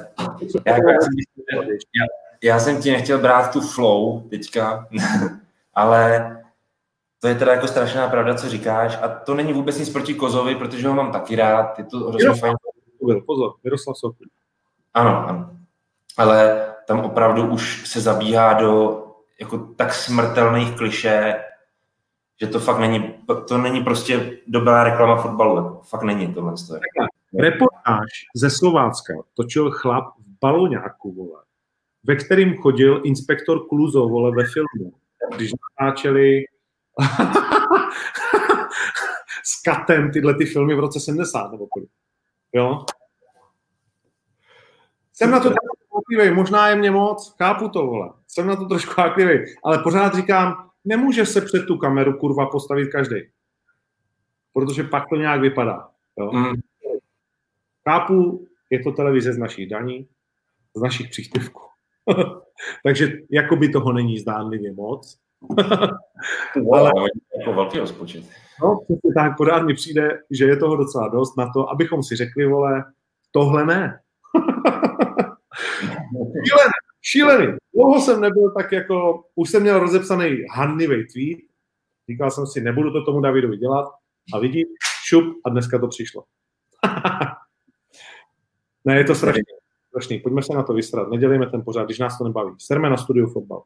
Já jsem ti nechtěl brát tu flow teďka, ale to je teda jako strašná pravda, co říkáš. A to není vůbec nic proti Kozovi, protože ho mám taky rád. Je to hrozně fajn. Pozor, Miroslav Sokol. Ano. Ale tam opravdu už se zabíhá do jako tak smrtelných klišé, že to není prostě dobrá reklama fotbalu. Jako, fakt není tohle. Reportáž ze Slovácka točil chlap v baloňáku, vole, ve kterým chodil inspektor Kluzo, vole, ve filmu. Když natáčeli s Katem tyhle ty filmy v roce 70 nebo kolik. Jo? Jsem na to trošku háklivý, možná je mě moc, chápu to, vole. Jsem na to trošku háklivý, ale pořád říkám, nemůže se před tu kameru, kurva, postavit každý. Protože pak to nějak vypadá. Jo? Chápu, je to televize z našich daní, z našich příspěvků. Takže jakoby toho není zdánlivě moc. Ale jako velký rozpočet. No, přesně tak, pořád mi přijde, že je toho docela dost na to, abychom si řekli, vole, tohle ne. Šílený. Dlouho jsem nebyl tak jako, už jsem měl rozepsaný handlivý tweet, říkal jsem si, nebudu to tomu Davidovi dělat a vidí, šup a dneska to přišlo. Ne, je to strašný. Pojďme se na to vysrat, nedělejme ten pořád, když nás to nebaví. Serme na studiu fotbal.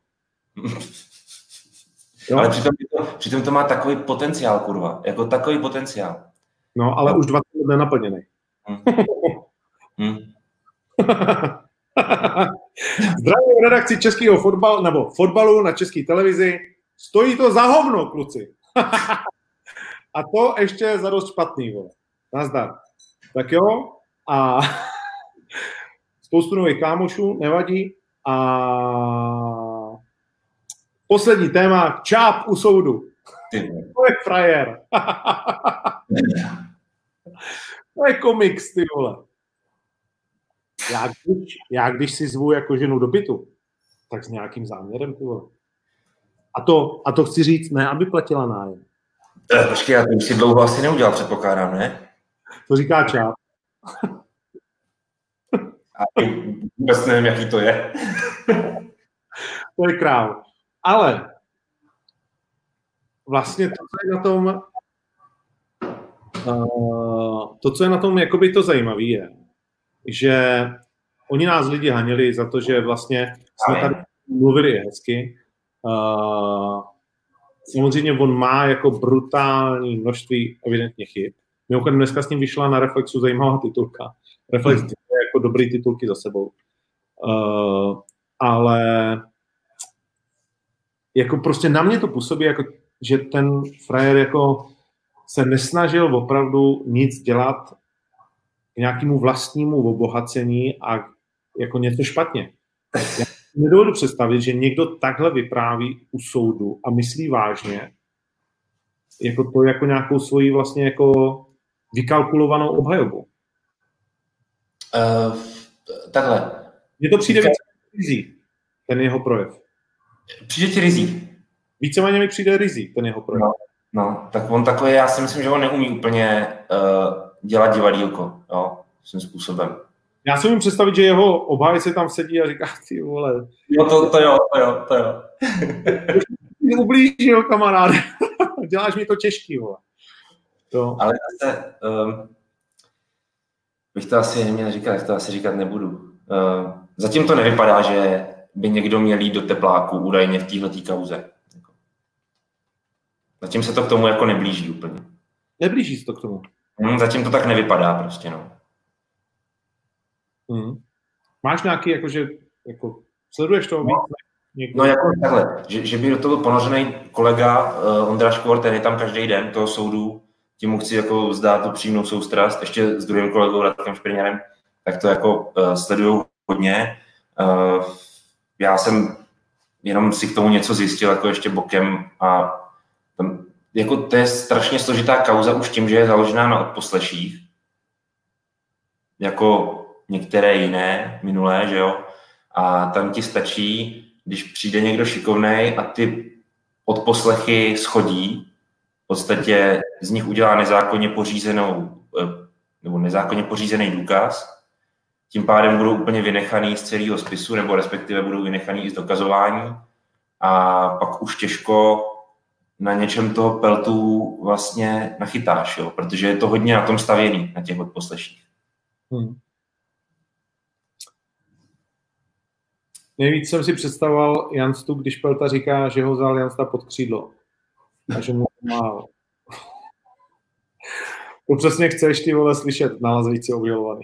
Ale přitom to má takový potenciál, kurva. Jako takový potenciál. No, ale už 20 let nenaplněný. Zdravím redakci českého fotbalu, nebo fotbalu na české televizi. Stojí to za hovno, kluci. A to ještě za dost špatný, vole. Nazdar. Tak jo, a spoustu nových kámošů, nevadí. A poslední téma, Čáp u soudu. To je frajer. To je komiks, ty vole. Já když si zvu jako ženu do bytu, tak s nějakým záměrem, ty vole. A to chci říct, ne, aby platila nájem. Počkej, já to už si dlouho asi neudělal, předpokládám, ne? To říká Čáp. A vůbec nevím, jaký to je. To je král. Ale vlastně to, co je na tom jakoby to zajímavé je, že oni nás lidi hanili za to, že vlastně jsme tady mluvili hezky. Samozřejmě on má jako brutální množství evidentně chyb. Mimochodem dneska s ním vyšla na Reflexu zajímavá titulka. Reflex je jako dobrý titulky za sebou. Ale jako prostě na mě to působí, jako, že ten frajer jako se nesnažil opravdu nic dělat k nějakému vlastnímu obohacení a jako něco špatně. Já nedovedu představit, že někdo takhle vypráví u soudu a myslí vážně jako to jako nějakou svoji vlastně jako vykalkulovanou obhajobu. Takhle. Mně to přijde více rizí, ten jeho projev. Přijde ti rizí? Víceméně mi přijde rizí, ten jeho projev. No, tak on takový, já si myslím, že on neumí úplně dělat divadýlko, jo, svým způsobem. Já si umím představit, že jeho obhájce tam sedí a říká, ty vole. Jo, to jo. Mě ublížil, kamarád. Děláš mi to těžký, vole. To. Ale zase, bych to asi neměl říkat, tak to asi říkat nebudu. Zatím to nevypadá, že by někdo měl jít do tepláku údajně v téhletý kauze. Zatím se to k tomu jako neblíží úplně. Neblíží se to k tomu? Zatím to tak nevypadá prostě, no. Máš nějaký, jakože, jako, sleduješ toho víc? No jako takhle, že by do toho ponořený kolega Ondra Škvor, ten je tam každý den toho soudu, tím mu chci jako vzdát tu přímou soustrast, ještě s druhým kolegou Radkem Šprňarem, tak to jako sleduju hodně. Já jsem jenom si k tomu něco zjistil jako ještě bokem a tam, jako to je strašně složitá kauza už tím, že je založená na odposleších, jako některé jiné minulé, že jo, a tam ti stačí, když přijde někdo šikovnej a ty odposlechy schodí, v podstatě z nich udělá nezákonně pořízený důkaz, tím pádem budou úplně vynechaný z celého spisu, nebo respektive budou vynechaný i z dokazování a pak už těžko na něčem toho peltu vlastně nachytáš, jo? Protože je to hodně na tom stavěný, na těch odposleších. Nejvíc jsem si představoval Janstu, když Pelta říká, že ho vzal Jansta pod křídlo a že mu pomáhal. To přesně chceš, ty vole, slyšet nález více obžalovaný.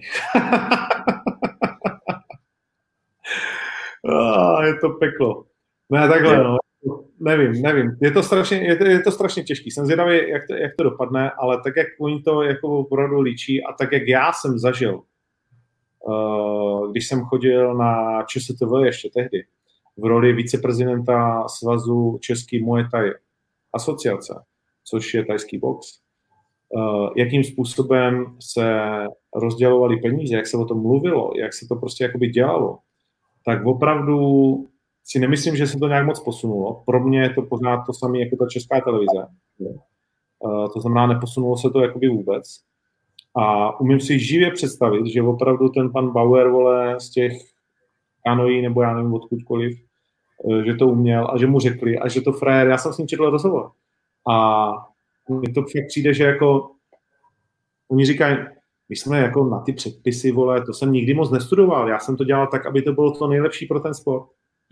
Je to peklo. Ne, takhle, no. Nevím. Je to strašně těžký. Jsem zvědavý, jak to dopadne, ale tak, jak oni to jako opravdu líčí a tak, jak já jsem zažil, když jsem chodil na ČSTV ještě tehdy, v roli viceprezidenta Svazu Český Muay Thai asociace, což je tajský box, jakým způsobem se rozdělovaly peníze, jak se o tom mluvilo, jak se to prostě jakoby dělalo, tak opravdu si nemyslím, že se to nějak moc posunulo. Pro mě je to pořád to samé jako ta Česká televize. To znamená, neposunulo se to jakoby vůbec. A umím si živě představit, že opravdu ten pan Bauer, vole, z těch kanoí, nebo já nevím odkudkoliv, že to uměl a že mu řekli a že to frajer, já jsem s ním četl rozhovor. A mně to však přijde, že jako oni říkají, my jsme jako na ty předpisy, vole, to jsem nikdy moc nestudoval, já jsem to dělal tak, aby to bylo to nejlepší pro ten sport.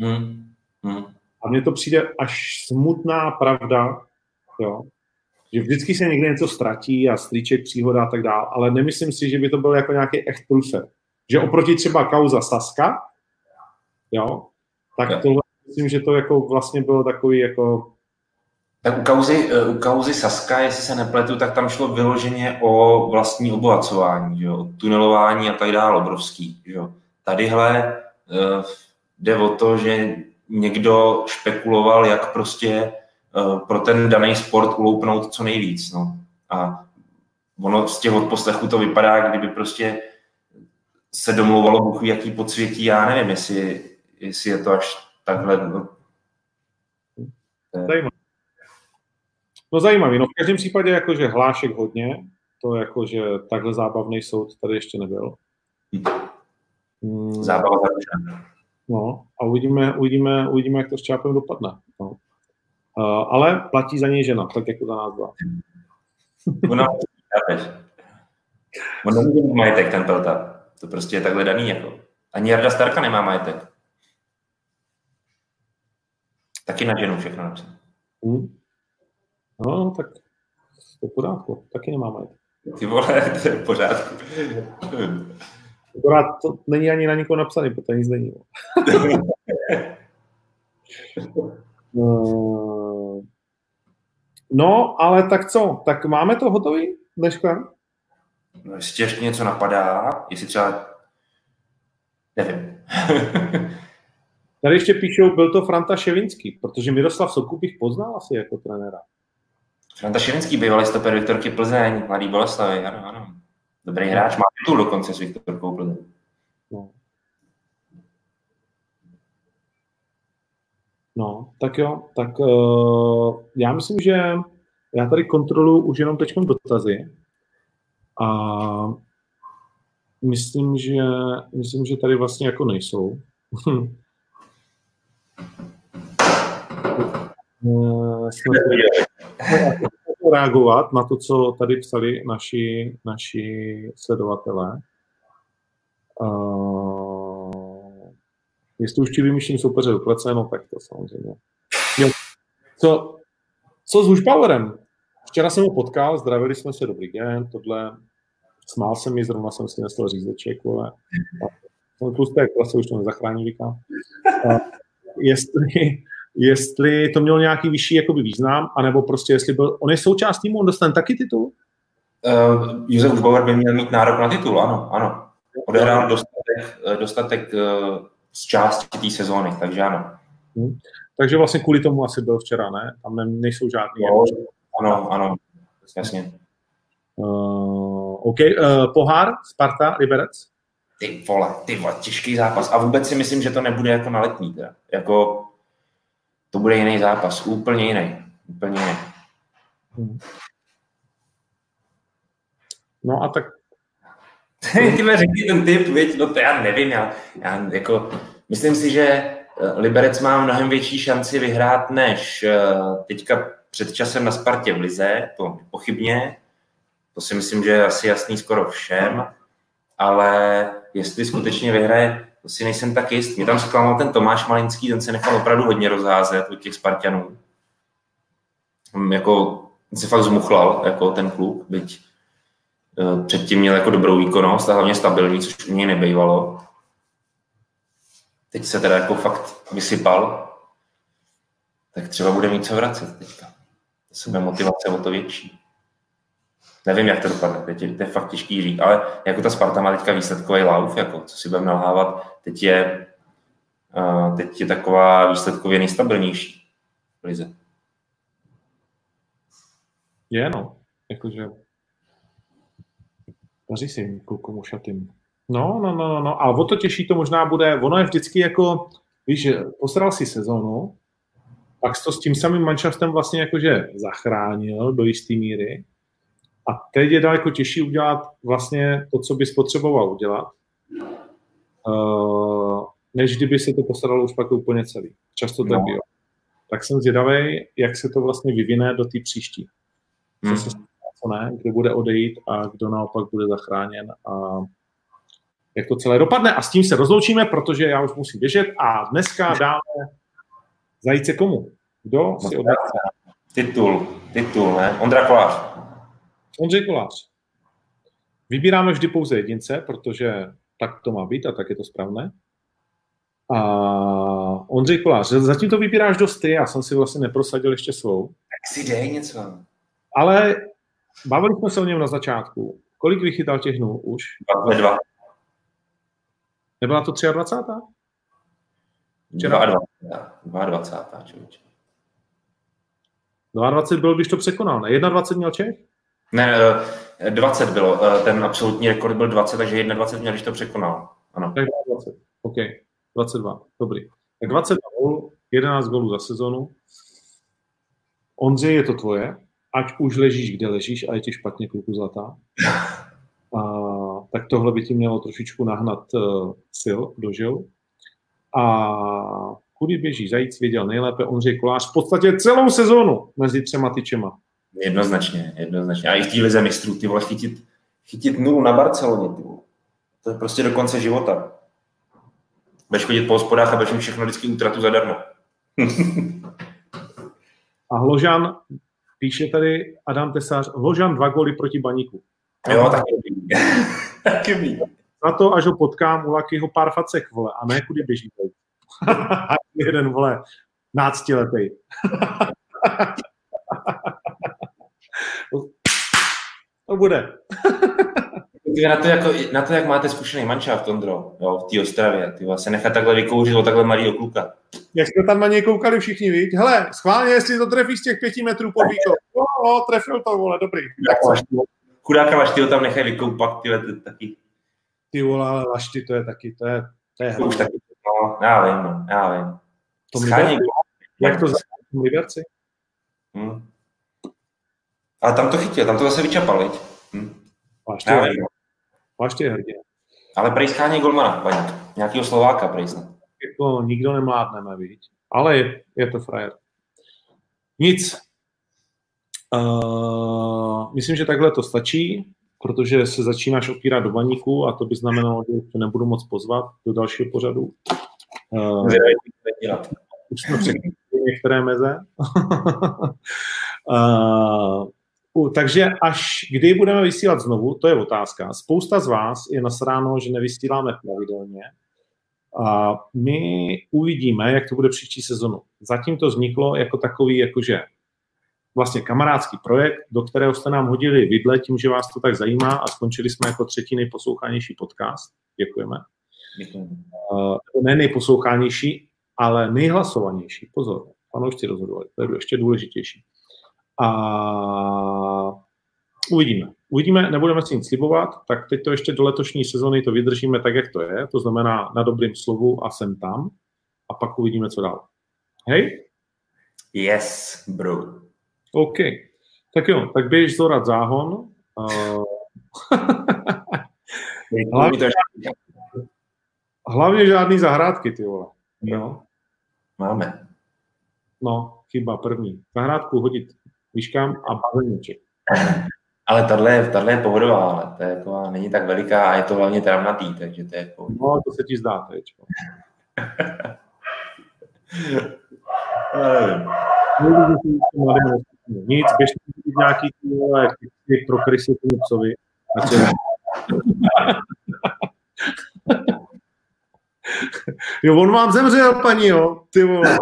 A mně to přijde až smutná pravda, jo, že vždycky se někde něco ztratí a strýček, příhoda a tak dále, ale nemyslím si, že by to byl jako nějaký echt průser. Že oproti třeba kauza Saska, jo, tak tohle myslím, že to jako vlastně bylo takový jako... Tak u kauzy Saska, jestli se nepletu, tak tam šlo vyloženě o vlastní obohacování, jo, o tunelování a tak dále, obrovský, jo. Tadyhle jde o to, že někdo špekuloval, jak prostě pro ten daný sport uloupnout co nejvíc. No. A ono z těch odposlechů to vypadá, kdyby prostě se domlouvalo Bůh ví, jaký podsvětí, já nevím, jestli je to až takhle. No. Zajímavý. No v každém případě jakože hlášek hodně, to jakože takhle zábavný soud tady ještě nebyl. Zábava zaručená. No a uvidíme, jak to s Čápem dopadne. No. Ale platí za něj žena, tak jako za nás dva. On nemůže mít majetek, ten Pelta. To prostě je takhle daný, jako. Ani Jarda Starka nemá majetek. Taky na ženu všechno napsat. No, tak to je v pořádku. Taky nemá majetek. Ty vole, to je v pořádku. Akorát to není ani na nikoho napsaný, protože nic není. No, ale tak co? Tak máme to hotový dneška? No, jestli ještě něco napadá, jestli třeba... Nevím. Tady ještě píšou, byl to Franta Ševinský, protože Miroslav Soukup bych poznal asi jako trenéra. Franta Ševinský, bývalý stoper Viktorky Plzeň, Mladý Boleslavi, ano. Dobrý hráč, má titul dokonce s Viktorkou Plzeň. No, tak jo, tak já myslím, že já tady kontroluji už jenom teďkom dotazy a myslím, že tady vlastně jako nejsou. Reagovat na to, co tady psali naši sledovatelé. Jestli už ti vymýšlím soupeře do klece, no tak to samozřejmě. Jo. Co s Hušbauerem? Včera jsem ho potkal, zdravili jsme se, dobrý den, tohle, smál se mi, zrovna jsem si nesl řízeček, vole. Ten klus té klase už to nezachrání, říkám. Jestli to mělo nějaký vyšší jakoby význam, anebo prostě jestli byl, on je součást týmu, on dostane taky titul? Josef Hušbauer by měl mít nárok na titul, ano. Odehrál dostatek z části té sezóny, takže ano. Takže vlastně kvůli tomu asi byl včera, ne? Tam nejsou žádný. Ano, jasně. OK, pohár, Sparta, Liberec? Ty vole, těžký zápas. A vůbec si myslím, že to nebude jako na letní. Teda. Jako, to bude jiný zápas, úplně jiný. No a tak... Ty mi řekni ten tip, viď? No to já nevím, já jako... Myslím si, že Liberec má mnohem větší šanci vyhrát než teďka před časem na Spartě v lize, to pochybně. To si myslím, že je asi jasný skoro všem, ale jestli skutečně vyhraje, to si nejsem tak jist. Mě tam zklamal ten Tomáš Malinský, ten se nechal opravdu hodně rozházet od těch Spartanů. Jako se fakt zmuchlal, jako ten klub, byť předtím měl jako dobrou výkonnost a hlavně stabilní, což u něj nebejvalo. Teď se teda jako fakt vysypal, tak třeba bude mít co vracet teďka. To bude motivace o to větší. Nevím, jak to dopadne, to je fakt těžký říct, ale jako ta Sparta má teďka výsledkový lauf, jako co si budeme nalhávat, teď je taková výsledkově nejstabilnější v lize. Je, no, jakože daří si jim klukům ušatým. No. A o to těžší to možná bude, ono je vždycky jako, víš, posral si sezónu, pak to s tím samým manšaftem vlastně jakože zachránil do jisté míry a teď je daleko těžší udělat vlastně to, co bys potřeboval udělat, než kdyby se to postaralo už pak úplně celý. Často tak bylo. Tak jsem zvědavý, jak se to vlastně vyvine do té příští. Co ne, kdo bude odejít a kdo naopak bude zachráněn a jak to celé dopadne. A s tím se rozloučíme, protože já už musím běžet a dneska dáme zajíce komu? Kdo si odejde? Titul, ne? Ondřej Kolář. Vybíráme vždy pouze jedince, protože tak to má být a tak je to správné. A Ondřej Kolář, zatím to vybíráš dost ty, já jsem si vlastně neprosadil ještě svou. Tak si dej něco. Ale bavili jsme se o něm na začátku. Kolik vychytal těch nul už? 22. Nebyla to 23? 22, člověče. 22 byl, když to překonal, ne? 21 měl Čech? Ne, 20 bylo. Ten absolutní rekord byl 20, takže 21 měl, když to překonal. Ano. Tak 20, OK. 22, dobrý. Tak 22 gólů, 11 gólů za sezonu. Ondřej, je to tvoje. Ať už ležíš, kde ležíš a je ti špatně, kluku zlatá. Tak tohle by ti mělo trošičku nahnat sil do žil. A kudy běží zajíc, věděl nejlépe Ondřej Kolář v podstatě celou sezónu mezi třema tyčema. Jednoznačně. A i v té lize mistrů, ty vole, chytit nulu na Barceloně, ty vole. To je prostě do konce života. Budeš chodit po hospodách a budeš mít všechno vždycky útratu zadarmo. A Hložan, píše tady Adam Tesař, Hložan 2 góly proti Baníku. Jo, taky ví. Za to, až ho potkám u Lakyho pár facek, vole, a ne kudy běží. A jeden, vole, 15letej. To bude. Na to, jak máte zkušený manšaft, Tondro, jo, v té Ostravě, ty se nechat takhle vykouřit o takhle malýho kluka. Jak jste tam na něj koukali všichni, víš? Hele, schválně, jestli to trefí z těch 5 metrů pod výkon. Trefil to, vole, dobrý. Chudáka Lašty ho tam nechají vykoupat, tyhle taky. Ty vole, ale Lašty, to je taky, to je už taky, no, já vím. To jak to v Liberci? Ale tam to chytil, tam to zase vyčapal, viď? Lašty je hrdě. Ale prej schání golmana, paní. Nějakýho Slováka, prej snad. Jako nikdo nemládneme, viď? Ale je to frajer. Nic. Myslím, že takhle to stačí, protože se začínáš opírat do Baníku a to by znamenalo, že nebudu moc pozvat do dalšího pořadu. Už jsme překryli některé meze. Takže až kdy budeme vysílat znovu, to je otázka. Spousta z vás je nasráno, že nevysíláme pravidelně. A my uvidíme, jak to bude příští sezonu. Zatím to vzniklo jako takový, jakože vlastně kamarádský projekt, do kterého jste nám hodili vidle tím, že vás to tak zajímá a skončili jsme jako 3. nejposlouchanější podcast. Děkujeme. Ne nejposlouchanější, ale nejhlasovanější. Pozor, fanoušci rozhodovali, to je ještě důležitější. A uvidíme, nebudeme si nic slibovat, tak teď to ještě do letošní sezony to vydržíme tak, jak to je, to znamená na dobrým slovu a sem tam a pak uvidíme, co dál. Hej? Yes, bro. OK. Tak jo, tak běž zorat záhon. Hlavně žádný zahrádky, ty vole. Jo. Máme. No, chyba první. Zahrádku hodit výškám a bazéneček. Ale tahle je pohodová, ale to je jako, není tak veliká a je to hlavně travnatý, takže to je jako... No, to se ti zdá, tečko. Nic, běžte nějaký ty pro krysy tomu psovi. Jo, on vám zemřel, paní, jo, ty vole.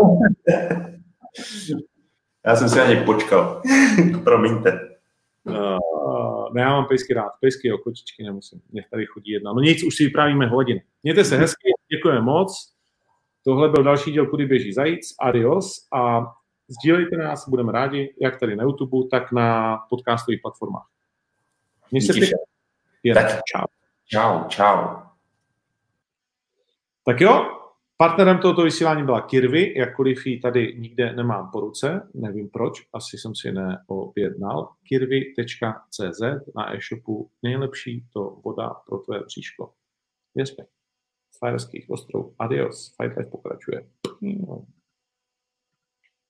Já jsem si na něj počkal. Promiňte. Ne, já mám pejsky rád. Pejsky, jo, kočičky nemusím. Nech tady chodí jedna. No nic, už si vyprávíme hodiny. Mějte se hezky, děkujeme moc. Tohle byl další díl Kudy běží zajíc. Adios a sdílejte nás, budeme rádi, jak tady na YouTube, tak na podcastových platformách. Mějte se pěkně. Tak čau. Tak jo, partnerem tohoto vysílání byla Kirvi, jakkoliv ji tady nikde nemám po ruce, nevím proč, asi jsem si neobjednal. Kirvi.cz na e-shopu nejlepší to voda pro tvoje bříško. Věřme. Z Fajerských ostrovů. Adios. Fight Life pokračuje.